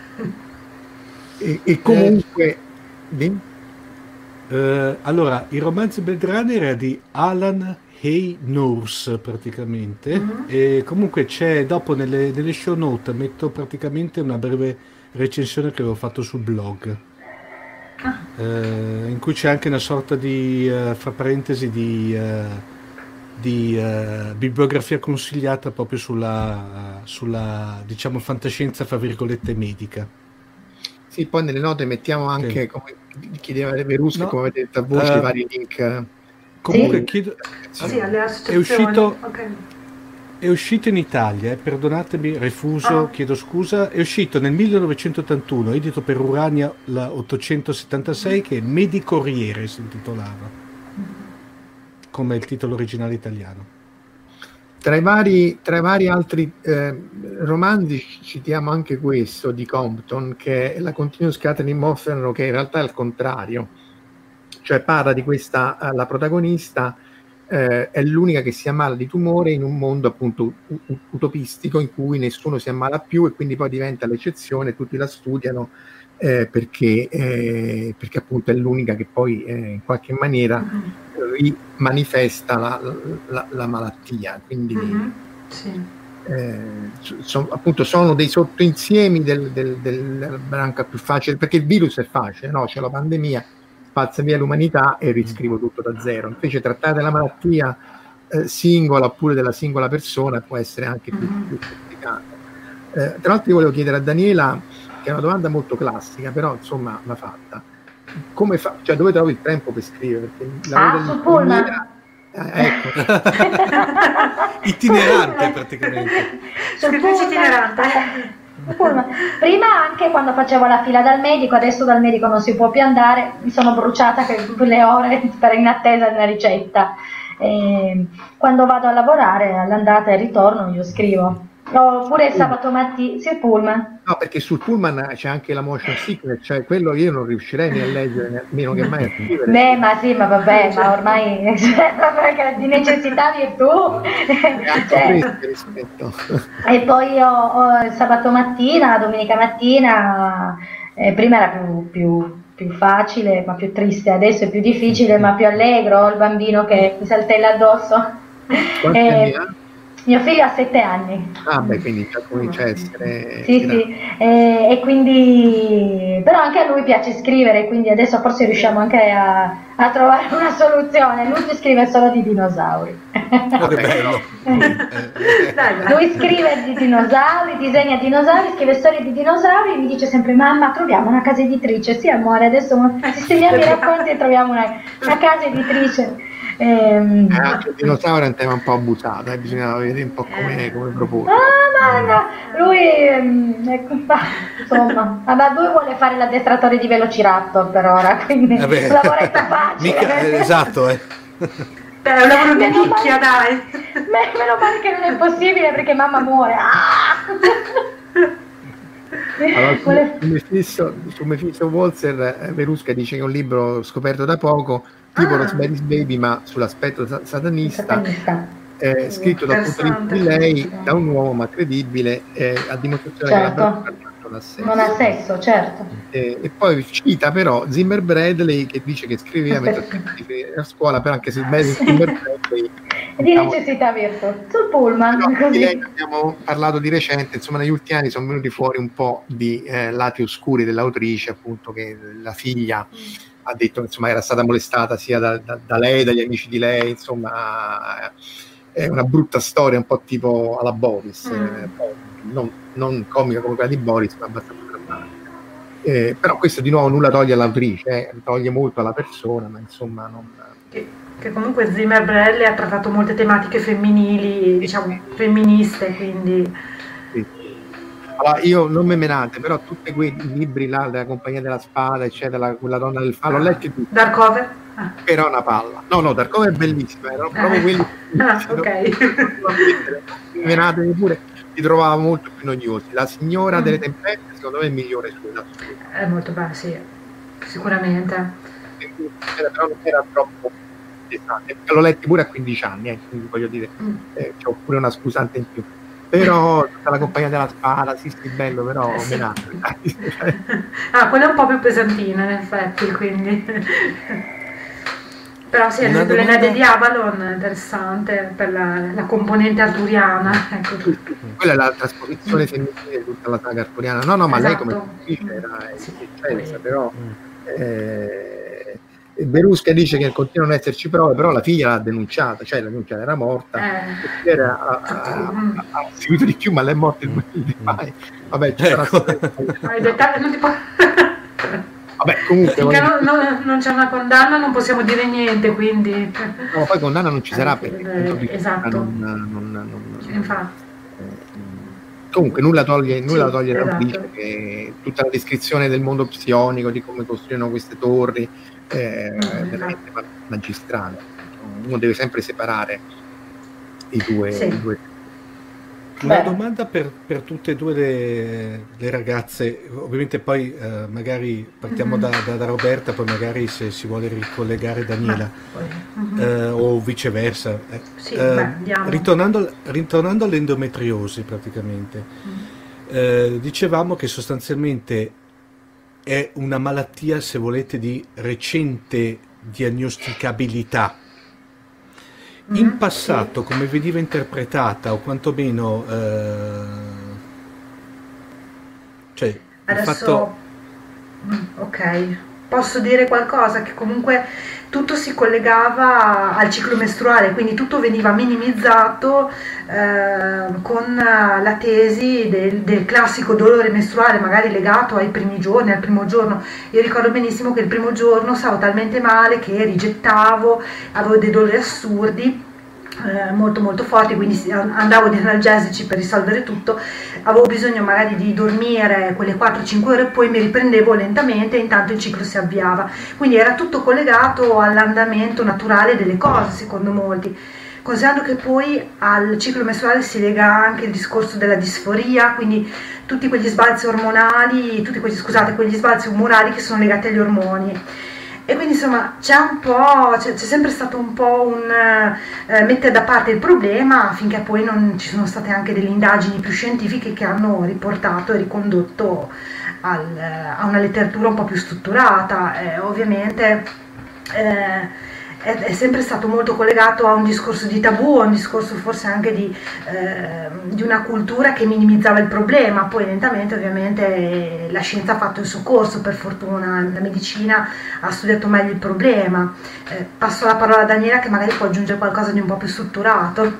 e, e comunque di... eh, allora il romanzo Blade Runner era di Alan Hay Nourse praticamente, mm-hmm. e comunque c'è dopo nelle, nelle show note metto praticamente una breve recensione che avevo fatto sul blog, ah. eh, in cui c'è anche una sorta di uh, fra parentesi di, uh, di uh, bibliografia consigliata proprio sulla, uh, sulla diciamo fantascienza fra virgolette medica. Sì, poi nelle note mettiamo anche okay. come chiedeva Verusca, no. come avete detto a voce uh, i vari link. Comunque sì. chiedo, sì, alle è uscito okay. è uscito in Italia, eh, perdonatemi, refuso, ah. chiedo scusa, è uscito nel millenovecentottantuno, edito per Urania la ottocentosettantasei, che Medico Corriere si intitolava, come il titolo originale italiano. Tra i vari, tra i vari altri eh, romanzi citiamo anche questo di Compton, che è la Continuous Catering Moffern, che in realtà è il contrario. Cioè parla di questa, uh, la protagonista eh, è l'unica che si ammala di tumore in un mondo appunto u- utopistico in cui nessuno si ammala più, e quindi poi diventa l'eccezione, tutti la studiano eh, perché, eh, perché appunto è l'unica che poi eh, in qualche maniera lui manifesta la, la, la malattia, quindi mm-hmm. sì. eh, so, appunto sono dei sottoinsiemi del, del, del branca più facile, perché il virus è facile, no? C'è la pandemia, spazza via l'umanità e riscrivo tutto da zero. Invece trattare la malattia eh, singola oppure della singola persona può essere anche più, mm-hmm. più complicato. Eh, tra l'altro io volevo chiedere a Daniela, che è una domanda molto classica, però insomma l'ha fatta. Come fa, cioè dove trovi il tempo per scrivere? Perché ah, su Pullman. Eh, ecco. Itinerante praticamente. Scrittrice itinerante. Prima anche quando facevo la fila dal medico, adesso dal medico non si può più andare, mi sono bruciata che le ore per in attesa di una ricetta. E quando vado a lavorare all'andata e al ritorno io scrivo. Oppure il sabato mattina, sì, Pullman. No, perché sul Pullman c'è anche la motion sickness, cioè quello io non riuscirei né a leggere, meno che mai a scrivere. Beh, ma sì, ma vabbè, ma ormai cioè, di necessità virtù. Cioè, e poi ho, ho il sabato mattina, domenica mattina, eh, prima era più, più, più facile, ma più triste, adesso è più difficile, ma più allegro, ho il bambino che mi saltella addosso. Quanti eh, anni ha? Mio figlio ha sette anni. Ah, beh, quindi già comincia a essere. Sì, sì, e, e quindi. Però anche a lui piace scrivere, quindi adesso forse riusciamo anche a, a trovare una soluzione. Lui scrive solo di dinosauri. Oh, che bello! Lui scrive di dinosauri, disegna dinosauri, scrive storie di dinosauri e mi dice sempre: mamma, troviamo una casa editrice. Sì, amore, adesso sistemiamo i racconti e troviamo una, una casa editrice. Ehm... Eh, anche il dinosauro è un tema un po' abusato, eh? Bisogna vedere un po' come, come proporre. Ah, no, no. Lui ehm, ecco, insomma, vabbè, lui vuole fare l'addestratore di Velociraptor per ora, quindi un lavoretto facile. Mica, eh, esatto, eh. Beh, è un lavoro di nicchia, dai. Meno male che non è possibile perché mamma muore. Ah! Allora, su, su Mephisto, su Mephisto Walzer, Verusca dice che è un libro scoperto da poco, tipo ah. Rosemary's Baby, ma sull'aspetto satanista, satanista. Eh, scritto dal punto di vista di lei, da un uomo ma credibile, eh, a dimostrazione certo. che la bambina non ha sesso. Non ha sesso, certo. Eh, e poi cita però Zimmer Bradley, che dice che scriveva mentre a scuola, però anche se Zimmer Bradley di necessità virtù sul Pullman. No, così. Lei, abbiamo parlato di recente, insomma negli ultimi anni sono venuti fuori un po' di eh, lati oscuri dell'autrice, appunto, che la figlia mm. ha detto insomma era stata molestata sia da, da, da lei, dagli amici di lei, insomma è una brutta storia, un po' tipo alla Boris, mm. eh, non, non comica come quella di Boris, ma abbastanza drammatica. Eh, però questo di nuovo nulla toglie all'autrice, eh, toglie molto alla persona, ma insomma non... Che, che comunque Zimmer Bradley ha trattato molte tematiche femminili, diciamo femministe, quindi... Sì. Allora, io non me menate, però tutti quei libri là della Compagnia della Spada, eccetera, quella donna del fallo, ho letto tutti. Darkover? Ah. Era una palla. No, no, Darkover è bellissima, erano proprio quelli... Ah, ok. Menate pure, li trovavo molto più noiosi. La signora mm. delle tempeste, secondo me, è il migliore su è molto bella, sì, sicuramente. Però non era troppo pesante. L'ho letto pure a quindici anni, eh, quindi voglio dire, mm. eh, c'ho pure una scusante in più. Però tutta la Compagnia della Spada, sì, sì, bello, però eh, sì. menate. Ah, quella è un po' più pesantina, in effetti, quindi... Però sì, Una le domanda... Nede di Avalon è interessante per la, la componente arturiana. Ecco. Quella è la trasposizione mm. femminile di tutta la saga arturiana. No, no, ma esatto. lei come scrittrice era sì, eccellenza, però eh, Verusca dice che continuano ad esserci prove, però la figlia l'ha denunciata, cioè la denunciata era morta, eh. era, ha, ha, ha, ha seguito di più, ma lei è morta il duemila mai. Vabbè, ci sarà ecco. I dettagli non ti può... Vabbè, comunque finché non, non, non c'è una condanna non possiamo dire niente, quindi no, poi condanna non ci sarà perché eh, esatto. non, non, non, infatti. Comunque nulla toglie nulla sì, toglie esatto. da dire che tutta la descrizione del mondo psionico, di come costruiscono queste torri, eh, mm, veramente esatto. magistrale. Uno deve sempre separare i due, sì. i due. Una domanda per, per tutte e due le, le ragazze, ovviamente poi eh, magari partiamo mm-hmm. da, da, da Roberta, poi magari se si vuole ricollegare Daniela mm-hmm. eh, o viceversa. Eh, sì, eh, beh, ritornando, ritornando all'endometriosi praticamente, mm-hmm. eh, dicevamo che sostanzialmente è una malattia, se volete, di recente diagnosticabilità, in mm-hmm. passato sì. come veniva interpretata o quantomeno eh, cioè adesso il fatto... ok, posso dire qualcosa che comunque tutto si collegava al ciclo mestruale, quindi tutto veniva minimizzato eh, con la tesi del, del classico dolore mestruale, magari legato ai primi giorni, al primo giorno. Io ricordo benissimo che il primo giorno stavo talmente male che rigettavo, avevo dei dolori assurdi, Eh, molto molto forti, quindi andavo di analgesici per risolvere tutto, avevo bisogno magari di dormire quelle quattro cinque ore, poi mi riprendevo lentamente e intanto il ciclo si avviava, quindi era tutto collegato all'andamento naturale delle cose secondo molti, considerando che poi al ciclo mestruale si lega anche il discorso della disforia, quindi tutti quegli sbalzi ormonali, tutti quegli, scusate, quegli sbalzi umorali che sono legati agli ormoni. E quindi insomma c'è un po', c'è, c'è sempre stato un po' un eh, mettere da parte il problema finché poi non ci sono state anche delle indagini più scientifiche che hanno riportato e ricondotto al, a una letteratura un po' più strutturata. Eh, ovviamente eh, è, è sempre stato molto collegato a un discorso di tabù, a un discorso forse anche di, eh, di una cultura che minimizzava il problema. Poi lentamente ovviamente la scienza ha fatto il suo corso, per fortuna la medicina ha studiato meglio il problema. Eh, passo la parola a Daniela che magari può aggiungere qualcosa di un po' più strutturato.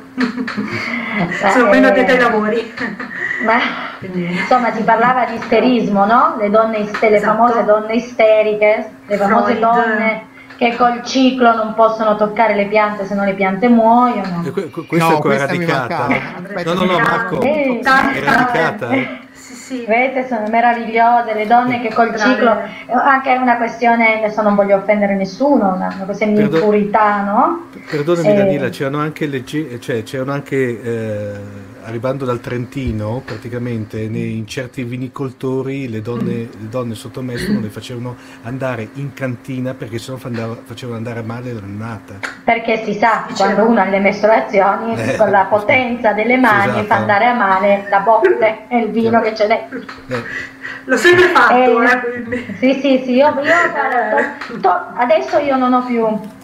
Sono meno addetta ai lavori. Ma, insomma, si parlava di isterismo, no? Le donne iste- le Esatto. famose donne isteriche, le famose Freud. donne che col ciclo non possono toccare le piante, se no le piante muoiono. E que- que- questa No, è ancora questa mi radicata. mancava. No, no, no, Marco, Eh, è radicata. eh. Sì, sì. Vedete, sono meravigliose le donne che col ciclo, anche è una questione, adesso non voglio offendere nessuno, una, una questione di Perdo- impurità, no? Perdonami Eh, Daniela, c'erano anche, legge- cioè, c'erano anche eh, arrivando dal Trentino, praticamente nei, in certi vinicoltori le donne, le donne sottomesse non le facevano andare in cantina perché sennò andava, facevano andare male la neonata. Perché si sa, quando uno ha le mestruazioni, Eh, con la potenza delle mani esatto. fa andare a male la botte e il vino che c'è dentro. Eh, L'ho sempre fatto, Eh, eh, quindi. Sì, sì, sì, io, io guarda, to- to- adesso io non ho più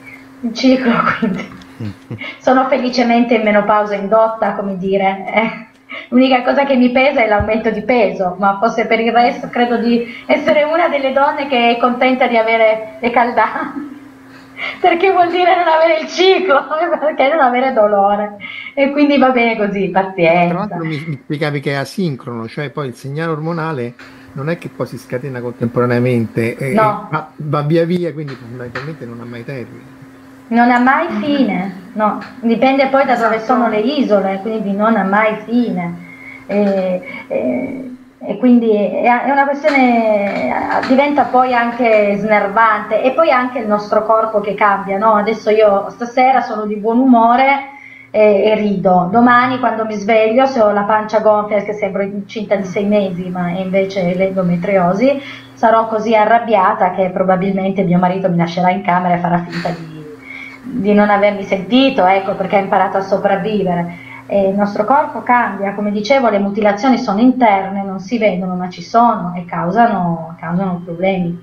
un ciclo, quindi sono felicemente in menopausa indotta, come dire. eh. L'unica cosa che mi pesa è l'aumento di peso, ma forse per il resto credo di essere una delle donne che è contenta di avere le caldanze, perché vuol dire non avere il ciclo, perché non avere dolore, e quindi va bene così, Tra pazienza. l'altro mi, mi spiegavi che è asincrono, cioè poi il segnale ormonale non è che poi si scatena contemporaneamente, eh, No. va, va via via, quindi fondamentalmente non ha mai termine. Non ha mai fine, no, dipende poi da dove sono le isole, quindi non ha mai fine. E, e, e quindi è, è una questione, eh, diventa poi anche snervante, e poi anche il nostro corpo che cambia, no? Adesso io stasera sono di buon umore e, e rido, domani quando mi sveglio, se ho la pancia gonfia, che sembro incinta di sei mesi, ma è invece l'endometriosi, sarò così arrabbiata che probabilmente mio marito mi lascerà in camera e farà finta di di non avermi sentito, ecco, perché ha imparato a sopravvivere. E il nostro corpo cambia, come dicevo, le mutilazioni sono interne, non si vedono ma ci sono e causano, causano problemi.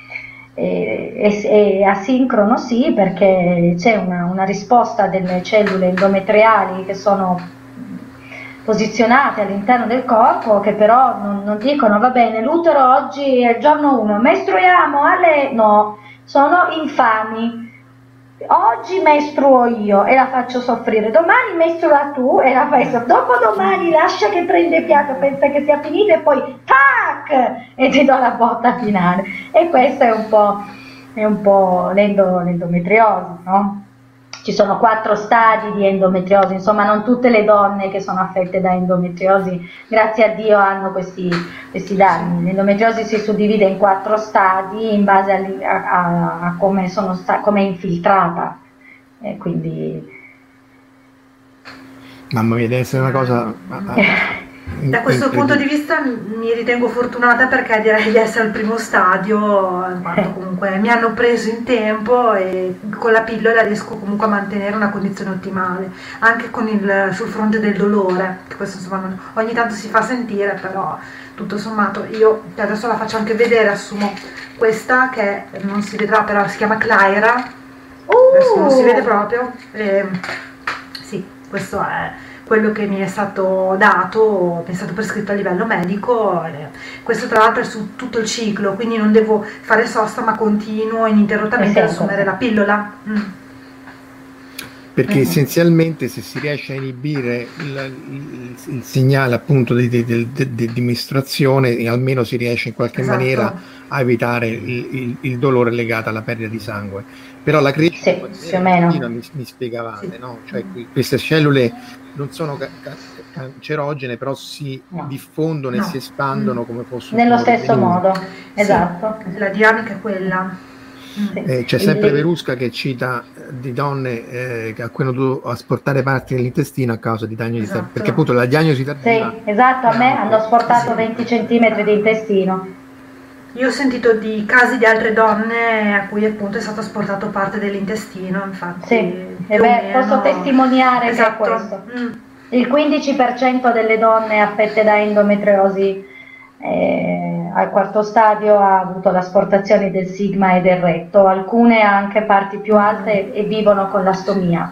E, e, e asincrono sì, perché c'è una, una risposta delle cellule endometriali che sono posizionate all'interno del corpo, che però non, non dicono va bene, l'utero oggi è il giorno uno, mestruiamo alle... no, sono infami. Oggi mestruo io e la faccio soffrire, domani mestrua tu e la fai soffrire, dopodomani lascia che prende fiato, pensa che sia finito e poi tac e ti do la botta finale. E questo è un po', è un po' l'endo, l'endometriosi, no? Ci sono quattro stadi di endometriosi, insomma non tutte le donne che sono affette da endometriosi, grazie a Dio, hanno questi, questi danni. L'endometriosi si suddivide in quattro stadi in base a, a, a come, sono sta, come è infiltrata, e quindi... Mamma mia, deve essere una cosa... Da questo punto di vista mi ritengo fortunata, perché direi di essere al primo stadio, quando comunque mi hanno preso in tempo e con la pillola riesco comunque a mantenere una condizione ottimale, anche con il, sul fronte del dolore, che questo insomma non, ogni tanto si fa sentire, però tutto sommato io adesso la faccio anche vedere, assumo questa che non si vedrà però si chiama Clyra, Uh! adesso non si vede proprio, e questo è quello che mi è stato dato, mi è stato prescritto a livello medico. Eh, questo tra l'altro è su tutto il ciclo, quindi non devo fare sosta ma continuo ininterrottamente ad assumere la pillola. Mm. Perché essenzialmente se si riesce a inibire il, il, il segnale appunto di, di, di, di, di mestruazione, almeno si riesce in qualche esatto. maniera a evitare il, il, il dolore legato alla perdita di sangue. Però la crescita sì, più o meno. Mi, mi spiegavate, sì. no? Cioè queste cellule non sono ca- ca- cancerogene, però si no. diffondono no. e si espandono mm. come fossero nello stesso modo, esatto. Sì, la dinamica è quella. Sì. Eh, c'è sempre Verusca che cita di donne eh, a cui hanno dovuto asportare parti dell'intestino a causa di diagnosi esatto. tardiva, perché appunto la diagnosi tardiva. Sì, esatto, a me hanno asportato sì. venti centimetri di intestino. Io ho sentito di casi di altre donne a cui appunto è stato asportato parte dell'intestino, infatti. Sì, e beh, posso testimoniare esatto. che è questo. Mm. Il quindici per cento delle donne affette da endometriosi eh, al quarto stadio ha avuto l'asportazione del sigma e del retto, alcune anche parti più alte e vivono con l'astomia,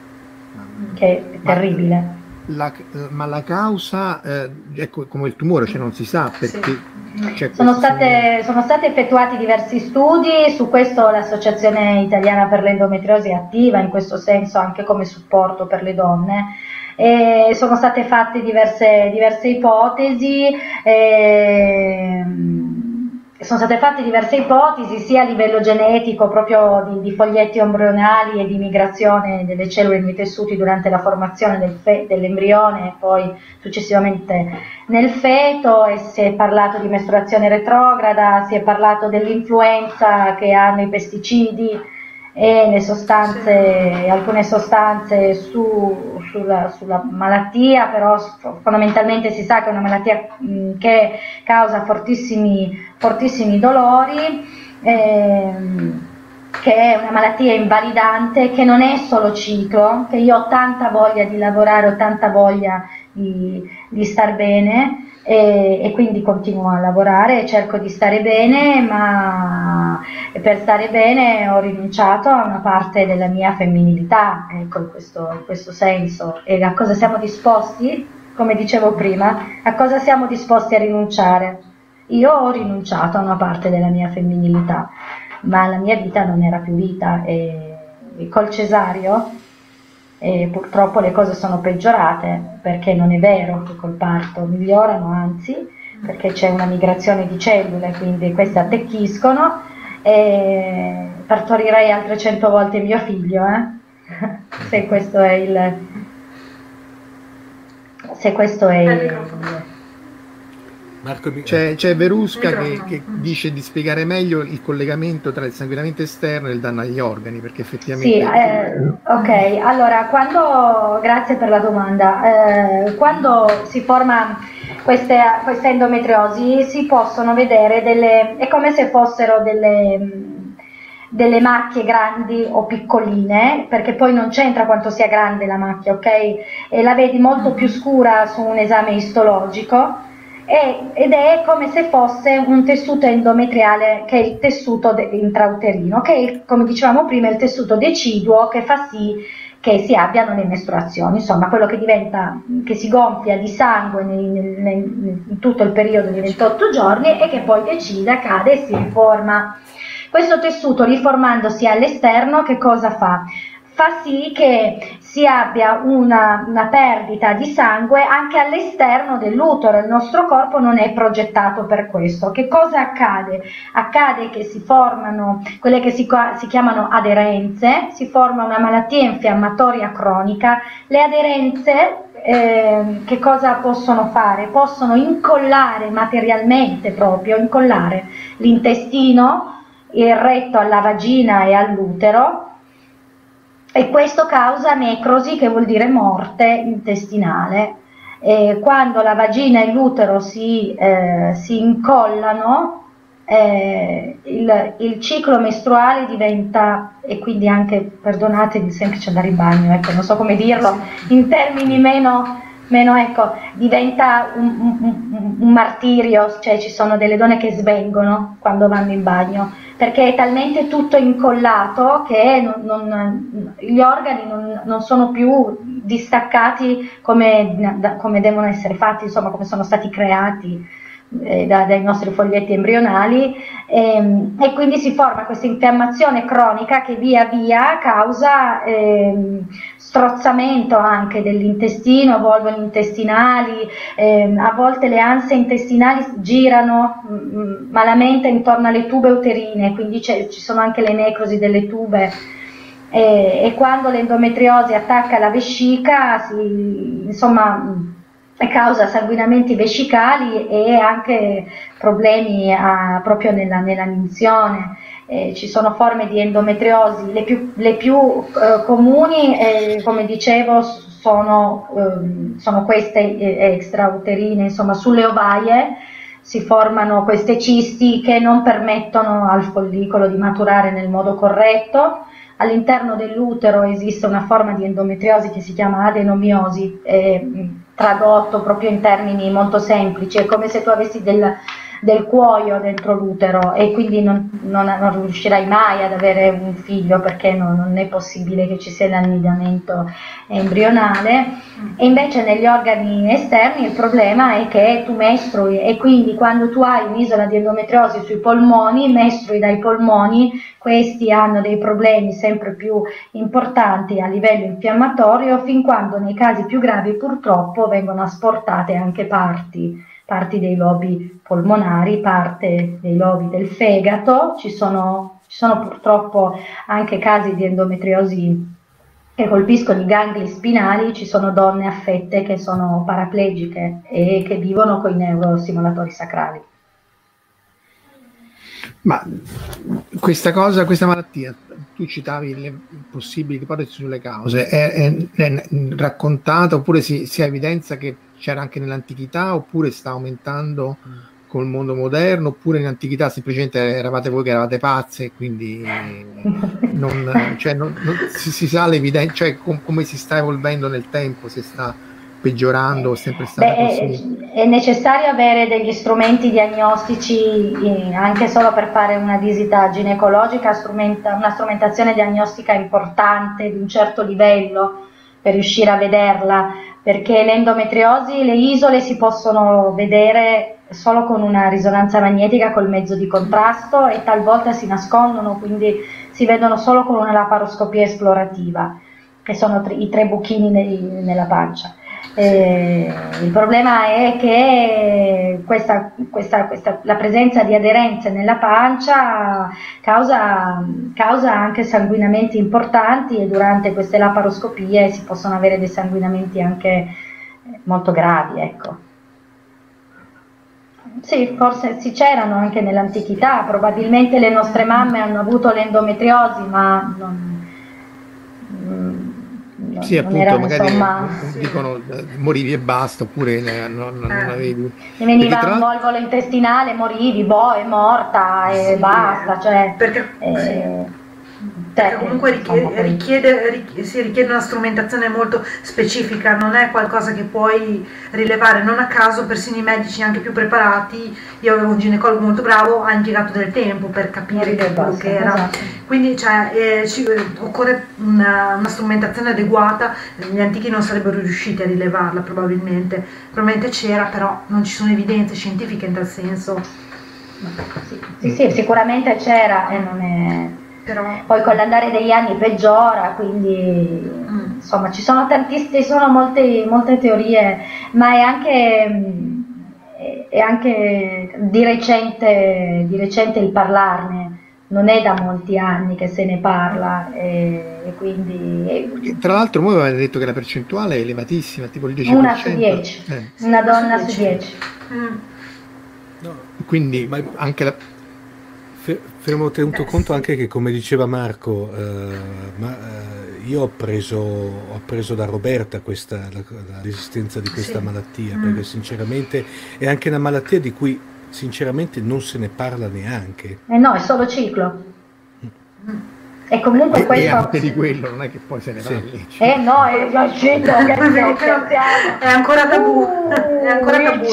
che è terribile. La, ma la causa eh, è come il tumore, cioè non si sa perché sì. sono, state, sono stati effettuati diversi studi su questo. L'Associazione Italiana per l'Endometriosi è attiva in questo senso anche come supporto per le donne. E sono state fatte diverse, diverse ipotesi e, sono state fatte diverse ipotesi sia a livello genetico proprio di, di foglietti embrionali e di migrazione delle cellule nei tessuti durante la formazione del fe, dell'embrione e poi successivamente nel feto, e si è parlato di mestruazione retrograda, si è parlato dell'influenza che hanno i pesticidi e le sostanze, sì. alcune sostanze su, sulla, sulla malattia, però fondamentalmente si sa che è una malattia mh, che causa fortissimi, fortissimi dolori, ehm, che è una malattia invalidante, che non è solo ciclo, che io ho tanta voglia di lavorare, ho tanta voglia di, di star bene. E, e quindi continuo a lavorare e cerco di stare bene, ma per stare bene ho rinunciato a una parte della mia femminilità, ecco, in questo, in questo senso. E a cosa siamo disposti? Come dicevo prima, a cosa siamo disposti a rinunciare? Io ho rinunciato a una parte della mia femminilità, ma la mia vita non era più vita, e, e col cesareo e purtroppo le cose sono peggiorate, perché non è vero che col parto migliorano, anzi, perché c'è una migrazione di cellule, quindi queste attecchiscono, e partorirei altre cento volte mio figlio, eh? se questo è il se questo è il Marco, c'è, c'è Verusca che, che dice di spiegare meglio il collegamento tra il sanguinamento esterno e il danno agli organi, perché effettivamente... Sì, eh, ok, allora, quando, grazie per la domanda, eh, quando si forma queste, questa endometriosi si possono vedere delle, è come se fossero delle, delle macchie grandi o piccoline, perché poi non c'entra quanto sia grande la macchia, ok? E la vedi molto più scura su un esame istologico. Ed è come se fosse un tessuto endometriale, che è il tessuto de- intrauterino, che è, come dicevamo prima, il tessuto deciduo che fa sì che si abbiano le mestruazioni, insomma quello che diventa, che si gonfia di sangue nel, nel, nel, in tutto il periodo di ventotto giorni e che poi decide, cade e si riforma. Questo tessuto, riformandosi all'esterno, che cosa fa? Fa sì che si abbia una, una perdita di sangue anche all'esterno dell'utero. Il nostro corpo non è progettato per questo. Che cosa accade? Accade che si formano quelle che si, si chiamano aderenze, si forma una malattia infiammatoria cronica. Le aderenze eh, che cosa possono fare? Possono incollare materialmente, proprio incollare l'intestino, il retto alla vagina e all'utero, e questo causa necrosi, che vuol dire morte intestinale. E quando la vagina e l'utero si, eh, si incollano, eh, il, il ciclo mestruale diventa, e quindi anche, perdonate, il semplice andare in bagno, ecco, non so come dirlo, in termini meno, meno ecco, diventa un, un, un martirio, cioè ci sono delle donne che svengono quando vanno in bagno, perché è talmente tutto incollato che non, non, gli organi non, non sono più distaccati come, da, come devono essere fatti, insomma come sono stati creati eh, da, dai nostri foglietti embrionali, ehm, e quindi si forma questa infiammazione cronica che via via causa ehm, strozzamento anche dell'intestino, volvoli intestinali, ehm, a volte le anse intestinali girano mh, malamente intorno alle tube uterine, quindi ci sono anche le necrosi delle tube, e, e quando l'endometriosi attacca la vescica si, insomma causa sanguinamenti vescicali e anche problemi a, proprio nella, nella minzione. Eh, ci sono forme di endometriosi, le più, le più eh, comuni, eh, come dicevo, sono, eh, sono queste eh, extrauterine, insomma sulle ovaie si formano queste cisti che non permettono al follicolo di maturare nel modo corretto. All'interno dell'utero esiste una forma di endometriosi che si chiama adenomiosi, eh, tradotto proprio in termini molto semplici, è come se tu avessi del, del cuoio dentro l'utero e quindi non, non, non riuscirai mai ad avere un figlio perché non, non è possibile che ci sia l'annidamento embrionale. E invece negli organi esterni il problema è che tu mestrui e quindi quando tu hai un'isola di endometriosi sui polmoni, mestrui dai polmoni, questi hanno dei problemi sempre più importanti a livello infiammatorio, fin quando nei casi più gravi purtroppo vengono asportate anche parti, parti dei lobi polmonari, parte dei lobi del fegato. Ci sono, ci sono purtroppo anche casi di endometriosi che colpiscono i gangli spinali, ci sono donne affette che sono paraplegiche e che vivono con i neurostimolatori sacrali. Ma questa cosa, questa malattia, tu citavi le possibili ipotesi sulle cause, è, è, è raccontata oppure si, si ha evidenza che c'era anche nell'antichità oppure sta aumentando col mondo moderno, oppure in antichità semplicemente eravate voi che eravate pazze e quindi non, cioè non, non si, si sa l'evidenza, cioè com, come si sta evolvendo nel tempo, se sta peggiorando o sempre stata Beh, così? È, è necessario avere degli strumenti diagnostici eh, anche solo per fare una visita ginecologica, strumenta, una strumentazione diagnostica importante di un certo livello per riuscire a vederla, perché l'endometriosi, le isole si possono vedere solo con una risonanza magnetica col mezzo di contrasto e talvolta si nascondono, quindi si vedono solo con una laparoscopia esplorativa, che sono tre, i tre buchini nei, nella pancia. Eh, il problema è che questa, questa, questa, la presenza di aderenze nella pancia causa, causa anche sanguinamenti importanti e durante queste laparoscopie si possono avere dei sanguinamenti anche molto gravi, ecco. Sì, forse sì, c'erano anche nell'antichità, probabilmente le nostre mamme hanno avuto l'endometriosi, ma non, non, sì, non appunto, era, magari insomma, dicono morivi e basta, oppure non, non, non avevi. Ne veniva tra... un volvolo intestinale, morivi, boh, è morta e sì, basta, cioè. Perché, eh, sì. Perché comunque richiede, richiede, richiede, si richiede una strumentazione molto specifica, non è qualcosa che puoi rilevare, non a caso persino i medici anche più preparati, io avevo un ginecologo molto bravo, ha impiegato del tempo per capire che quello che era, esatto. Quindi cioè, eh, ci, occorre una, una strumentazione adeguata, gli antichi non sarebbero riusciti a rilevarla probabilmente, probabilmente c'era, però non ci sono evidenze scientifiche in tal senso. Sì, sì, sì, sicuramente c'era e non è... Però... Poi con l'andare degli anni peggiora, quindi mm. insomma ci sono tantissime, sono molte, molte teorie, ma è anche, è anche di, recente, di recente il parlarne, non è da molti anni che se ne parla e, e quindi... Tra l'altro voi avete detto che la percentuale è elevatissima, tipo il dieci per cento. Una su dieci, eh. una donna su dieci. Mm. No. Quindi ma anche la... Fermo tenuto Beh, conto sì. anche che, come diceva Marco, eh, ma, eh, io ho preso, ho preso da Roberta questa, la, l'esistenza di questa sì. malattia, mm. perché sinceramente è anche una malattia di cui sinceramente non se ne parla neanche. Eh no, è solo ciclo. Mm. E comunque e, questo... e anche di quello non è che poi se ne parli. Sì. Eh no, è già uscito, è ancora tabù, uh, è ancora tabù.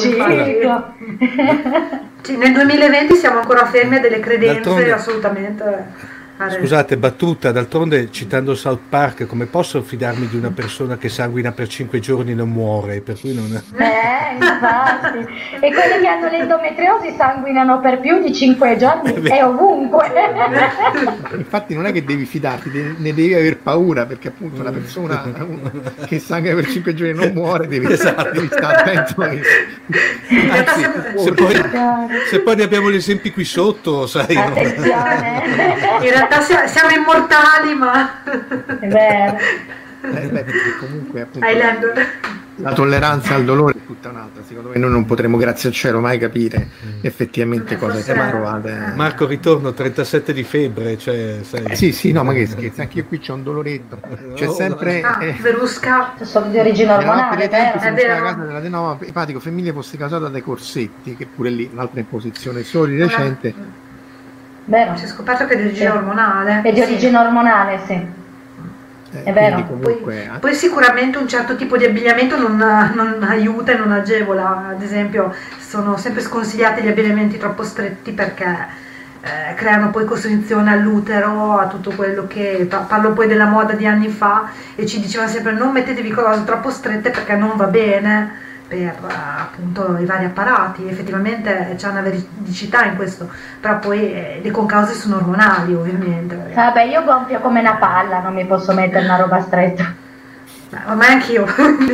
Sì, nel duemilaventi siamo ancora fermi a delle credenze d'altronde, assolutamente. Scusate, battuta, d'altronde citando South Park, come posso fidarmi di una persona che sanguina per cinque giorni e non muore? Per cui non... Eh, infatti. E quelli che hanno l'endometriosi sanguinano per più di cinque giorni e ovunque. Infatti non è che devi fidarti, ne devi aver paura, perché appunto una persona che sanguina per cinque giorni e non muore devi, esatto. devi stare attento. Anzi, se, poi, se poi ne abbiamo gli esempi qui sotto, sai. Attenzione. In realtà siamo immortali, ma è vero. Eh, beh, perché comunque appunto, la tolleranza al dolore è tutta un'altra. Secondo me noi non potremo, grazie al cielo, mai capire mm. effettivamente cosa siamo provate. Marco, ritorno trentasette di febbre, cioè, sai. Eh, sì, sì, no, ma che scherzi, anche io qui c'ho un doloretto. C'è sempre ah, eh, Verusca. Sono di origine ormonale, vero? È vero. La casa dell'adenoma epatico femminile fosse causata dai corsetti, che pure lì un'altra imposizione solo di recente. Vero. Si è scoperto che è di origine sì. ormonale. È di origine sì. ormonale, sì. Eh, è vero. Comunque, poi, eh. poi sicuramente un certo tipo di abbigliamento non, non aiuta e non agevola. Ad esempio, sono sempre sconsigliati gli abbigliamenti troppo stretti perché eh, creano poi costrizione all'utero, a tutto quello che... Parlo poi della moda di anni fa e ci dicevano sempre non mettetevi cose troppo strette perché non va bene per appunto i vari apparati. Effettivamente c'è una veridicità in questo, però poi eh, le concause sono ormonali ovviamente. Vabbè, io gonfio come una palla, non mi posso mettere una roba stretta. Ma anch'io.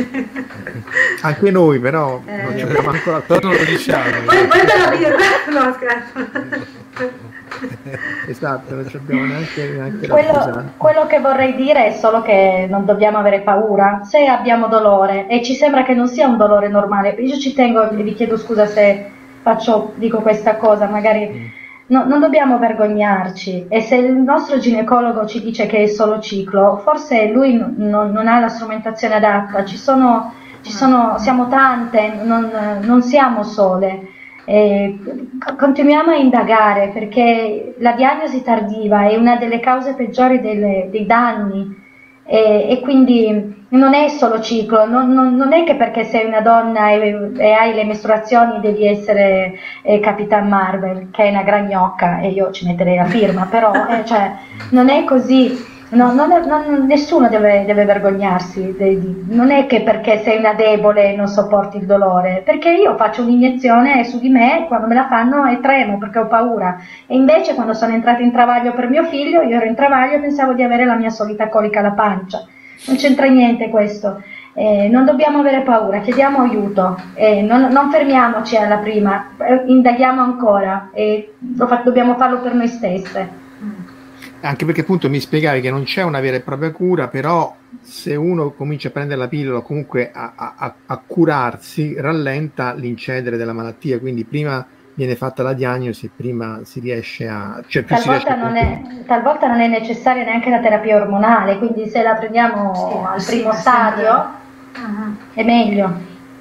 Anche noi però eh, non ci abbiamo ancora non lo diciamo. Poi, poi te la birra. No, scherzo. Esatto, non ci abbiamo neanche, neanche quello, quello che vorrei dire è solo che non dobbiamo avere paura se abbiamo dolore e ci sembra che non sia un dolore normale. Io ci tengo e vi chiedo scusa se faccio, dico questa cosa, magari no, non dobbiamo vergognarci, e se il nostro ginecologo ci dice che è solo ciclo, forse lui non, non ha la strumentazione adatta. Ci sono, ci sono, siamo tante, non, non siamo sole. Eh, continuiamo a indagare perché la diagnosi tardiva è una delle cause peggiori delle, dei danni e, e quindi non è solo ciclo, non, non, non è che perché sei una donna e, e hai le mestruazioni devi essere eh, Capitan Marvel, che è una gran gnocca e io ci metterei la firma, però eh, cioè, non è così. No, non è, non, nessuno deve, deve vergognarsi, de, di, non è che perché sei una debole non sopporti il dolore, perché io faccio un'iniezione e su di me quando me la fanno e tremo perché ho paura, e invece quando sono entrata in travaglio per mio figlio, io ero in travaglio e pensavo di avere la mia solita colica alla pancia, non c'entra niente questo, eh, non dobbiamo avere paura, chiediamo aiuto, eh, non, non fermiamoci alla prima, eh, indaghiamo ancora e lo fa, dobbiamo farlo per noi stesse. Anche perché appunto mi spiegavi che non c'è una vera e propria cura, però se uno comincia a prendere la pillola o comunque a, a, a curarsi, rallenta l'incedere della malattia, quindi prima viene fatta la diagnosi e prima si riesce a... Cioè, più talvolta, si riesce non è, talvolta non è necessaria neanche la terapia ormonale, quindi se la prendiamo sì, al sì, primo stadio uh-huh. è meglio.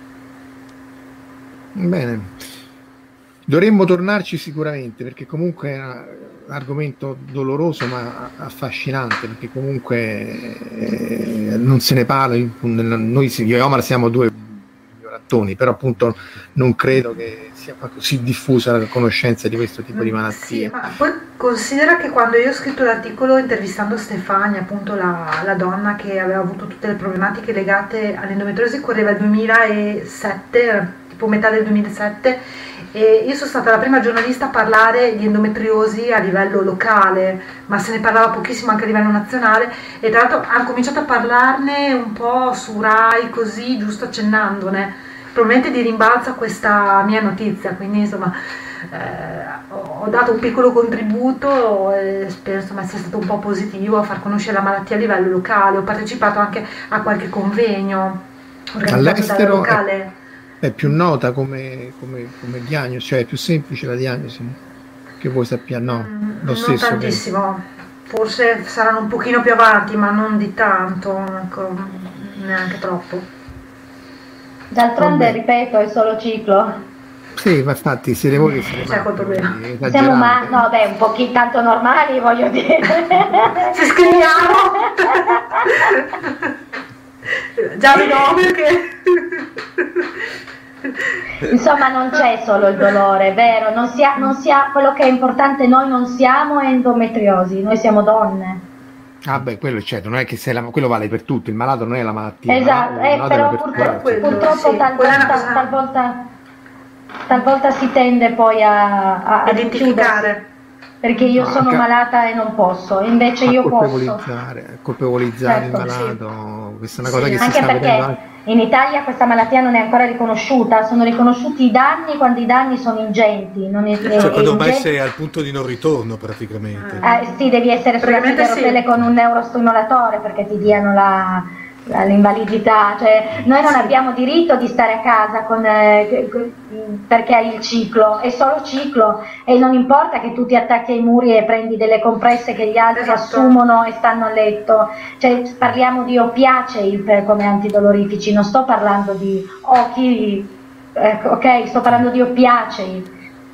Bene. Dovremmo tornarci sicuramente, perché comunque è un argomento doloroso ma affascinante, perché comunque eh, non se ne parla. Noi, io e Omar, siamo due ignoranti, però appunto non credo che sia così diffusa la conoscenza di questo tipo di malattie. Sì, ma poi considera che quando io ho scritto l'articolo intervistando Stefania, appunto la, la donna che aveva avuto tutte le problematiche legate all'endometriosi, correva il duemilasette, tipo metà del duemilasette, e io sono stata la prima giornalista a parlare di endometriosi a livello locale, ma se ne parlava pochissimo anche a livello nazionale, e tra l'altro hanno cominciato a parlarne un po' su Rai, così, giusto accennandone, probabilmente di rimbalzo a questa mia notizia, quindi insomma eh, ho dato un piccolo contributo e spero insomma sia stato un po' positivo a far conoscere la malattia a livello locale. Ho partecipato anche a qualche convegno organizzato dalla locale. È più nota come, come, come diagnosi, cioè è più semplice la diagnosi, che voi sappiate, no? Mm, lo non stesso tantissimo, che... forse saranno un pochino più avanti, ma non di tanto, neanche troppo. D'altronde, ripeto, è solo ciclo. Sì, ma infatti siete voi che siete C'è quel problema. Siamo ma no, beh, un pochino tanto normali, voglio dire. Se scriviamo già il nome che insomma non c'è solo il dolore, vero? Non si ha, non si ha, quello che è importante, noi non siamo endometriosi, noi siamo donne. Ah beh, quello certo, non è che se la, quello vale per tutti, il malato non è la malattia. Esatto, eh, però purtroppo, quello, purtroppo sì, talvolta, talvolta, talvolta si tende poi a, a, a identificare. Perché io No, sono anche- malata e non posso, invece io posso. colpevolizzare, colpevolizzare Certo, il malato, questa è una cosa Sì, che si Anche sta vedendo perché anche. in Italia questa malattia non è ancora riconosciuta, sono riconosciuti i danni quando i danni sono ingenti. Non è, Cioè, e- quando e ormai ingenti- sei al punto di non ritorno praticamente. Eh, sì, devi essere sulla Praticamente sedia a rotelle sì. con un neurostimolatore perché ti diano la, la- l'invalidità. Cioè, noi non abbiamo diritto di stare a casa con, eh, con- perché hai il ciclo, è solo ciclo e non importa che tu ti attacchi ai muri e prendi delle compresse che gli altri Esatto. assumono e stanno a letto. Cioè, parliamo di oppiacei per- come antidolorifici, non sto parlando di occhi, eh, ok, sto parlando di oppiacei.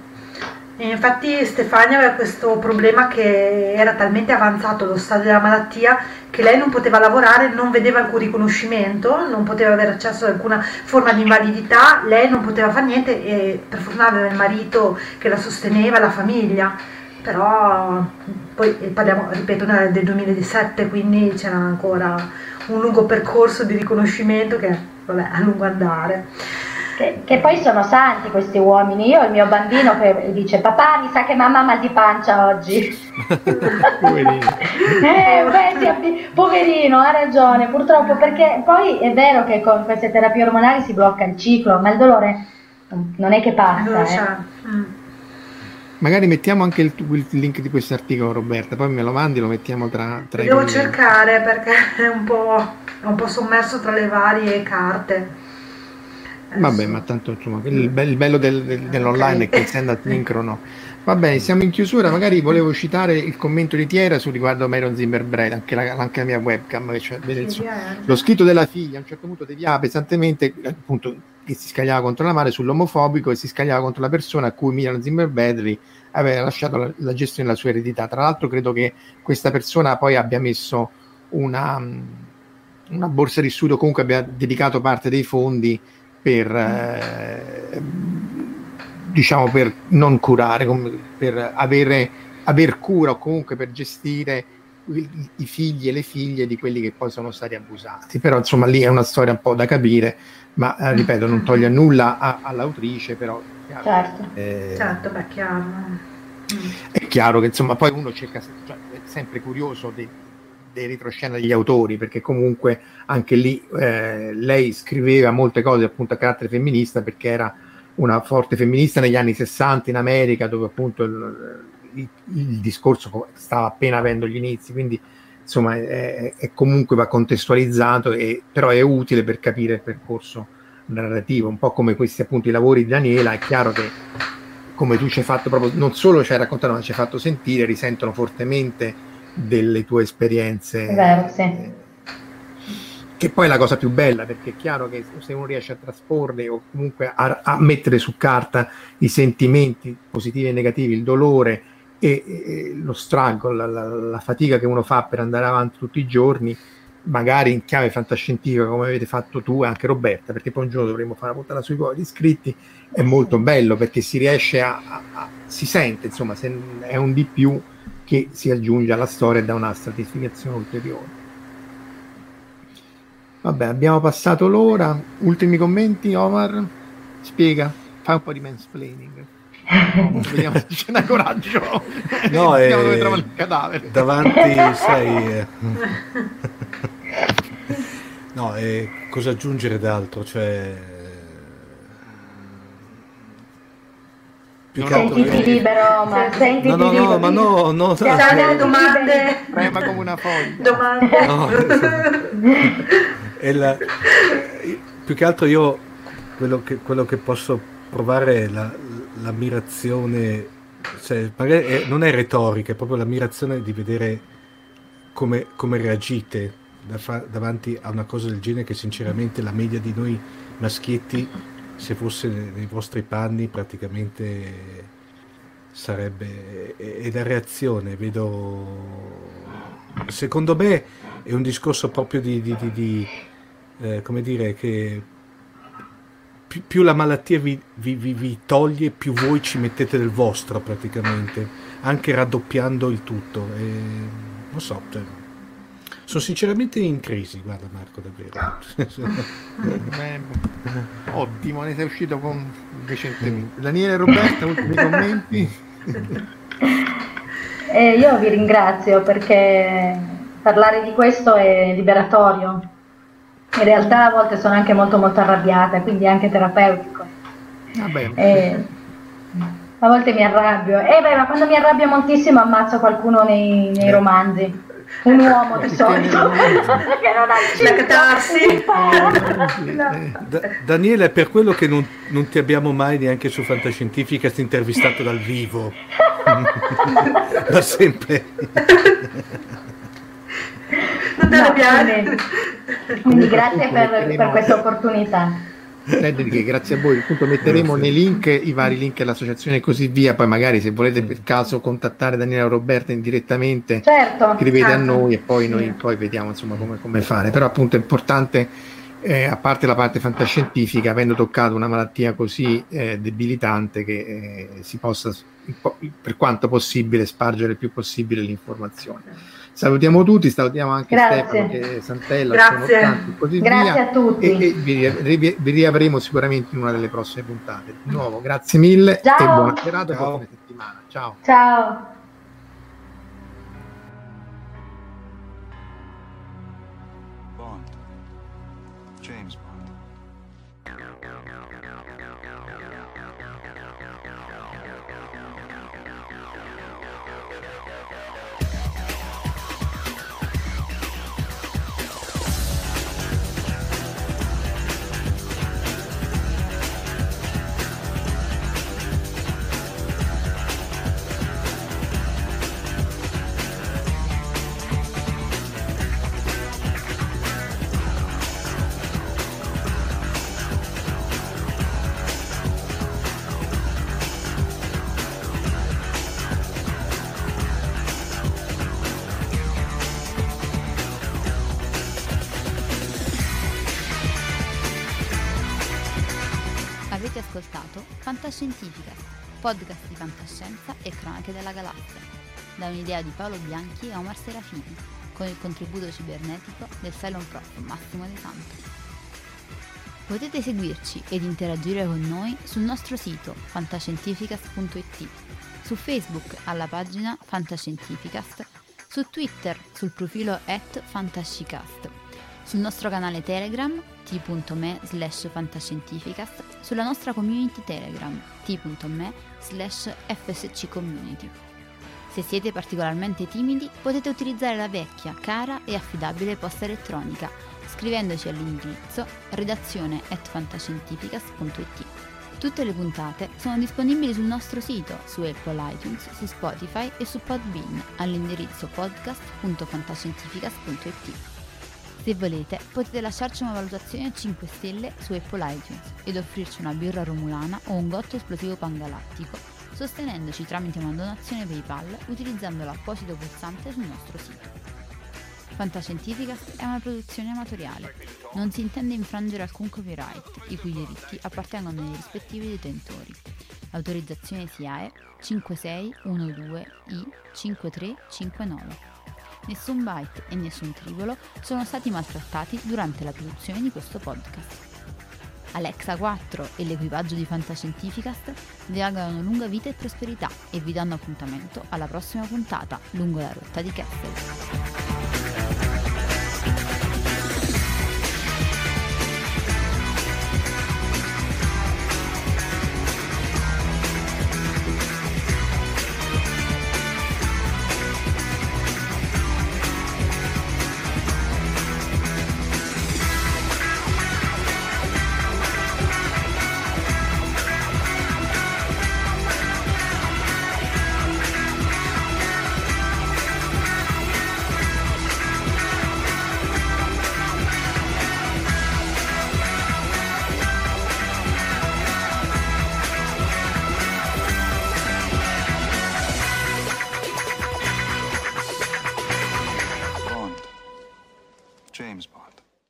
E infatti Stefania aveva questo problema che era talmente avanzato lo stadio della malattia che lei non poteva lavorare, non vedeva alcun riconoscimento, non poteva avere accesso ad alcuna forma di invalidità, lei non poteva fare niente e per fortuna aveva il marito che la sosteneva, la famiglia, però poi parliamo, ripeto, del duemiladiciassette, quindi c'era ancora un lungo percorso di riconoscimento che vabbè, a lungo andare. Che, che poi sono santi questi uomini. Io ho il mio bambino che dice: papà, mi sa che mamma ha mal di pancia oggi. Poverino. eh, beh, sì, abbi- poverino, ha ragione, purtroppo, perché poi è vero che con queste terapie ormonali si blocca il ciclo, ma il dolore non è che passa. Non eh. c'è. Mm. Magari mettiamo anche il, il link di questo articolo, Roberta, poi me lo mandi, lo mettiamo tra, tra i Devo commenti. cercare perché è un po', è un po' sommerso tra le varie carte. Vabbè, Adesso- ma tanto insomma, il, be- il bello del- del- dell'online è che essendo asincrono. Va bene, siamo in chiusura, magari volevo citare il commento di Tiera su riguardo Myron Zimmer-Bride, anche la, anche la mia webcam, cioè, vede il Sì, suo- eh. lo scritto della figlia a un certo punto deviava pesantemente, appunto, che si scagliava contro la madre sull'omofobico e si scagliava contro la persona a cui Myron Zimmer-Bradley aveva lasciato la, la gestione della sua eredità. Tra l'altro credo che questa persona poi abbia messo una, una borsa di studio, comunque abbia dedicato parte dei fondi per eh, diciamo per non curare, com- per avere aver cura o comunque per gestire i, i figli e le figlie di quelli che poi sono stati abusati. Però insomma lì è una storia un po' da capire, ma eh, ripeto, non toglie nulla a- all'autrice, però chiaro, Certo. eh, Certo, beh, chiaro. Mm. è chiaro che insomma poi uno cerca, cioè, è sempre curioso dei, dei retroscena degli autori, perché comunque anche lì eh, lei scriveva molte cose appunto a carattere femminista, perché era una forte femminista negli anni sessanta in America, dove appunto il, il, il discorso stava appena avendo gli inizi, quindi insomma è, è comunque va contestualizzato, e, però è utile per capire il percorso narrativo, un po' come questi appunto i lavori di Daniela. È chiaro che, come tu ci hai fatto proprio, non solo ci hai raccontato ma ci hai fatto sentire, risentono fortemente delle tue esperienze, È vero, sì. eh, che poi è la cosa più bella, perché è chiaro che se uno riesce a trasporre o comunque a, a mettere su carta i sentimenti positivi e negativi, il dolore e, e lo struggle, la, la, la fatica che uno fa per andare avanti tutti i giorni, magari in chiave fantascientifica come avete fatto tu e anche Roberta, perché poi un giorno dovremo fare una puntata sui poveri iscritti, è molto bello perché si riesce a, a, a si sente, insomma, se è un di più che si aggiunge alla storia e dà una stratificazione ulteriore. Vabbè, abbiamo passato l'ora. Ultimi commenti, Omar? Spiega, fai un po' di mansplaining. Oh, vediamo se c'è da coraggio. No, vediamo eh, dove trovano il cadavere. davanti, sai, eh, no, eh, cosa aggiungere d'altro? Cioè, più che altro Sentiti io- libero, ma Sì, sentiti no, no, libero. no, ma no, no, no, Se hai delle eh, domande, Prema come una foglia. domande. no, è la- più che altro io quello che, quello che posso provare è la, l'ammirazione, cioè, magari è- non è retorica, è proprio l'ammirazione di vedere come, come reagite da fa- davanti a una cosa del genere, che sinceramente la media di noi maschietti se fosse nei vostri panni praticamente sarebbe, e la reazione, vedo, secondo me è un discorso proprio di, di, di, di eh, come dire, che più, più la malattia vi, vi, vi, vi toglie, più voi ci mettete del vostro praticamente, anche raddoppiando il tutto. E, non so, cioè, sono sinceramente in crisi, guarda Marco, davvero. eh, ottimo, ne sei uscito con recentemente. Daniele e Roberta, ultimi commenti? Eh, io vi ringrazio perché parlare di questo è liberatorio. In realtà a volte sono anche molto molto arrabbiata, quindi è anche terapeutico. Vabbè. Eh, a volte mi arrabbio. Eh beh, ma quando mi arrabbio moltissimo ammazzo qualcuno nei, nei romanzi. Un uomo di solito che non ha il la catarsi. Da, Daniele, è per quello che non, non ti abbiamo mai neanche su Fantascientifica intervistato dal vivo. Da sempre. Non te arrabbiare. Quindi grazie per, per questa opportunità. Federica, grazie a voi. Appunto, metteremo nei link i vari link all'associazione e così via. Poi magari se volete per caso contattare Daniela o Roberta indirettamente, certo, scrivete certo. a noi e poi noi poi vediamo insomma come, come fare. Però appunto è importante, eh, a parte la parte fantascientifica, avendo toccato una malattia così eh, debilitante, che eh, si possa per quanto possibile spargere il più possibile l'informazione. Salutiamo tutti, salutiamo anche Grazie. Stefano che Santella, Grazie. Tanti, e così Grazie via. a tutti. E, e vi, vi, vi riavremo sicuramente in una delle prossime puntate. Di nuovo, grazie mille. Ciao. E buona serata e Ciao. buona settimana. Ciao. Ciao. Bond. James Bond. Avete ascoltato Fantascientificast, podcast di fantascienza e cronache della galassia, da un'idea di Paolo Bianchi e Omar Serafini, con il contributo cibernetico del Cylon Prof Massimo De Santo. Potete seguirci ed interagire con noi sul nostro sito fantascientificast punto it, su Facebook alla pagina Fantascientificast, su Twitter sul profilo at fantascicast, sul nostro canale Telegram t.me slash fantascientificast, sulla nostra community Telegram t.me slash fsccommunity. Se siete particolarmente timidi potete utilizzare la vecchia, cara e affidabile posta elettronica scrivendoci all'indirizzo redazione at fantascientificast punto it. Tutte le puntate sono disponibili sul nostro sito, su Apple iTunes, su Spotify e su Podbean all'indirizzo podcast punto fantascientificast punto it. Se volete, potete lasciarci una valutazione a cinque stelle su Apple iTunes ed offrirci una birra romulana o un gotto esplosivo pangalattico, sostenendoci tramite una donazione PayPal utilizzando l'apposito pulsante sul nostro sito. Fantascientificast è una produzione amatoriale. Non si intende infrangere alcun copyright, i cui diritti appartengono ai rispettivi detentori. Autorizzazione S I A E cinque sei uno due I cinque tre cinque nove. Nessun byte e nessun tribolo sono stati maltrattati durante la produzione di questo podcast. Alexa quattro e l'equipaggio di Fantascientificast vi augurano lunga vita e prosperità e vi danno appuntamento alla prossima puntata lungo la rotta di Kessel. James Bond.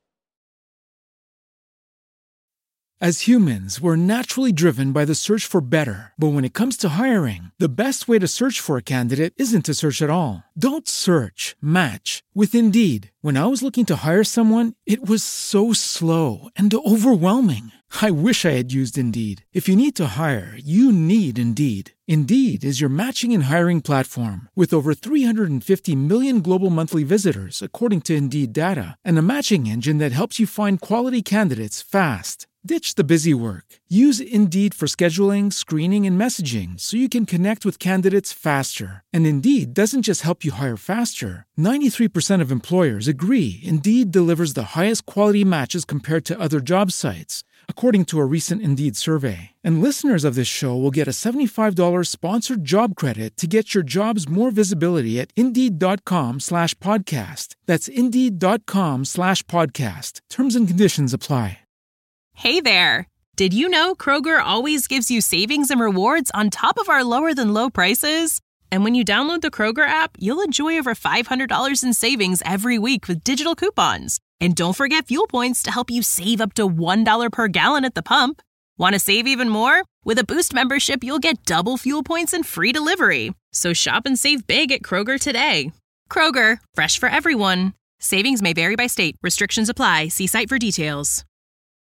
As humans, we're naturally driven by the search for better. But when it comes to hiring, the best way to search for a candidate isn't to search at all. Don't search, match with Indeed. When I was looking to hire someone, it was so slow and overwhelming. I wish I had used Indeed. If you need to hire, you need Indeed. Indeed is your matching and hiring platform with over three hundred fifty million global monthly visitors, according to Indeed data, and a matching engine that helps you find quality candidates fast. Ditch the busy work. Use Indeed for scheduling, screening, and messaging so you can connect with candidates faster. And Indeed doesn't just help you hire faster. ninety-three percent of employers agree Indeed delivers the highest quality matches compared to other job sites, according to a recent Indeed survey. And listeners of this show will get a seventy-five dollars sponsored job credit to get your jobs more visibility at Indeed.com slash podcast. That's Indeed.com slash podcast. Terms and conditions apply. Hey there! Did you know Kroger always gives you savings and rewards on top of our lower-than-low prices? And when you download the Kroger app, you'll enjoy over five hundred dollars in savings every week with digital coupons. And don't forget fuel points to help you save up to one dollar per gallon at the pump. Want to save even more? With a Boost membership, you'll get double fuel points and free delivery. So shop and save big at Kroger today. Kroger, fresh for everyone. Savings may vary by state. Restrictions apply. See site for details.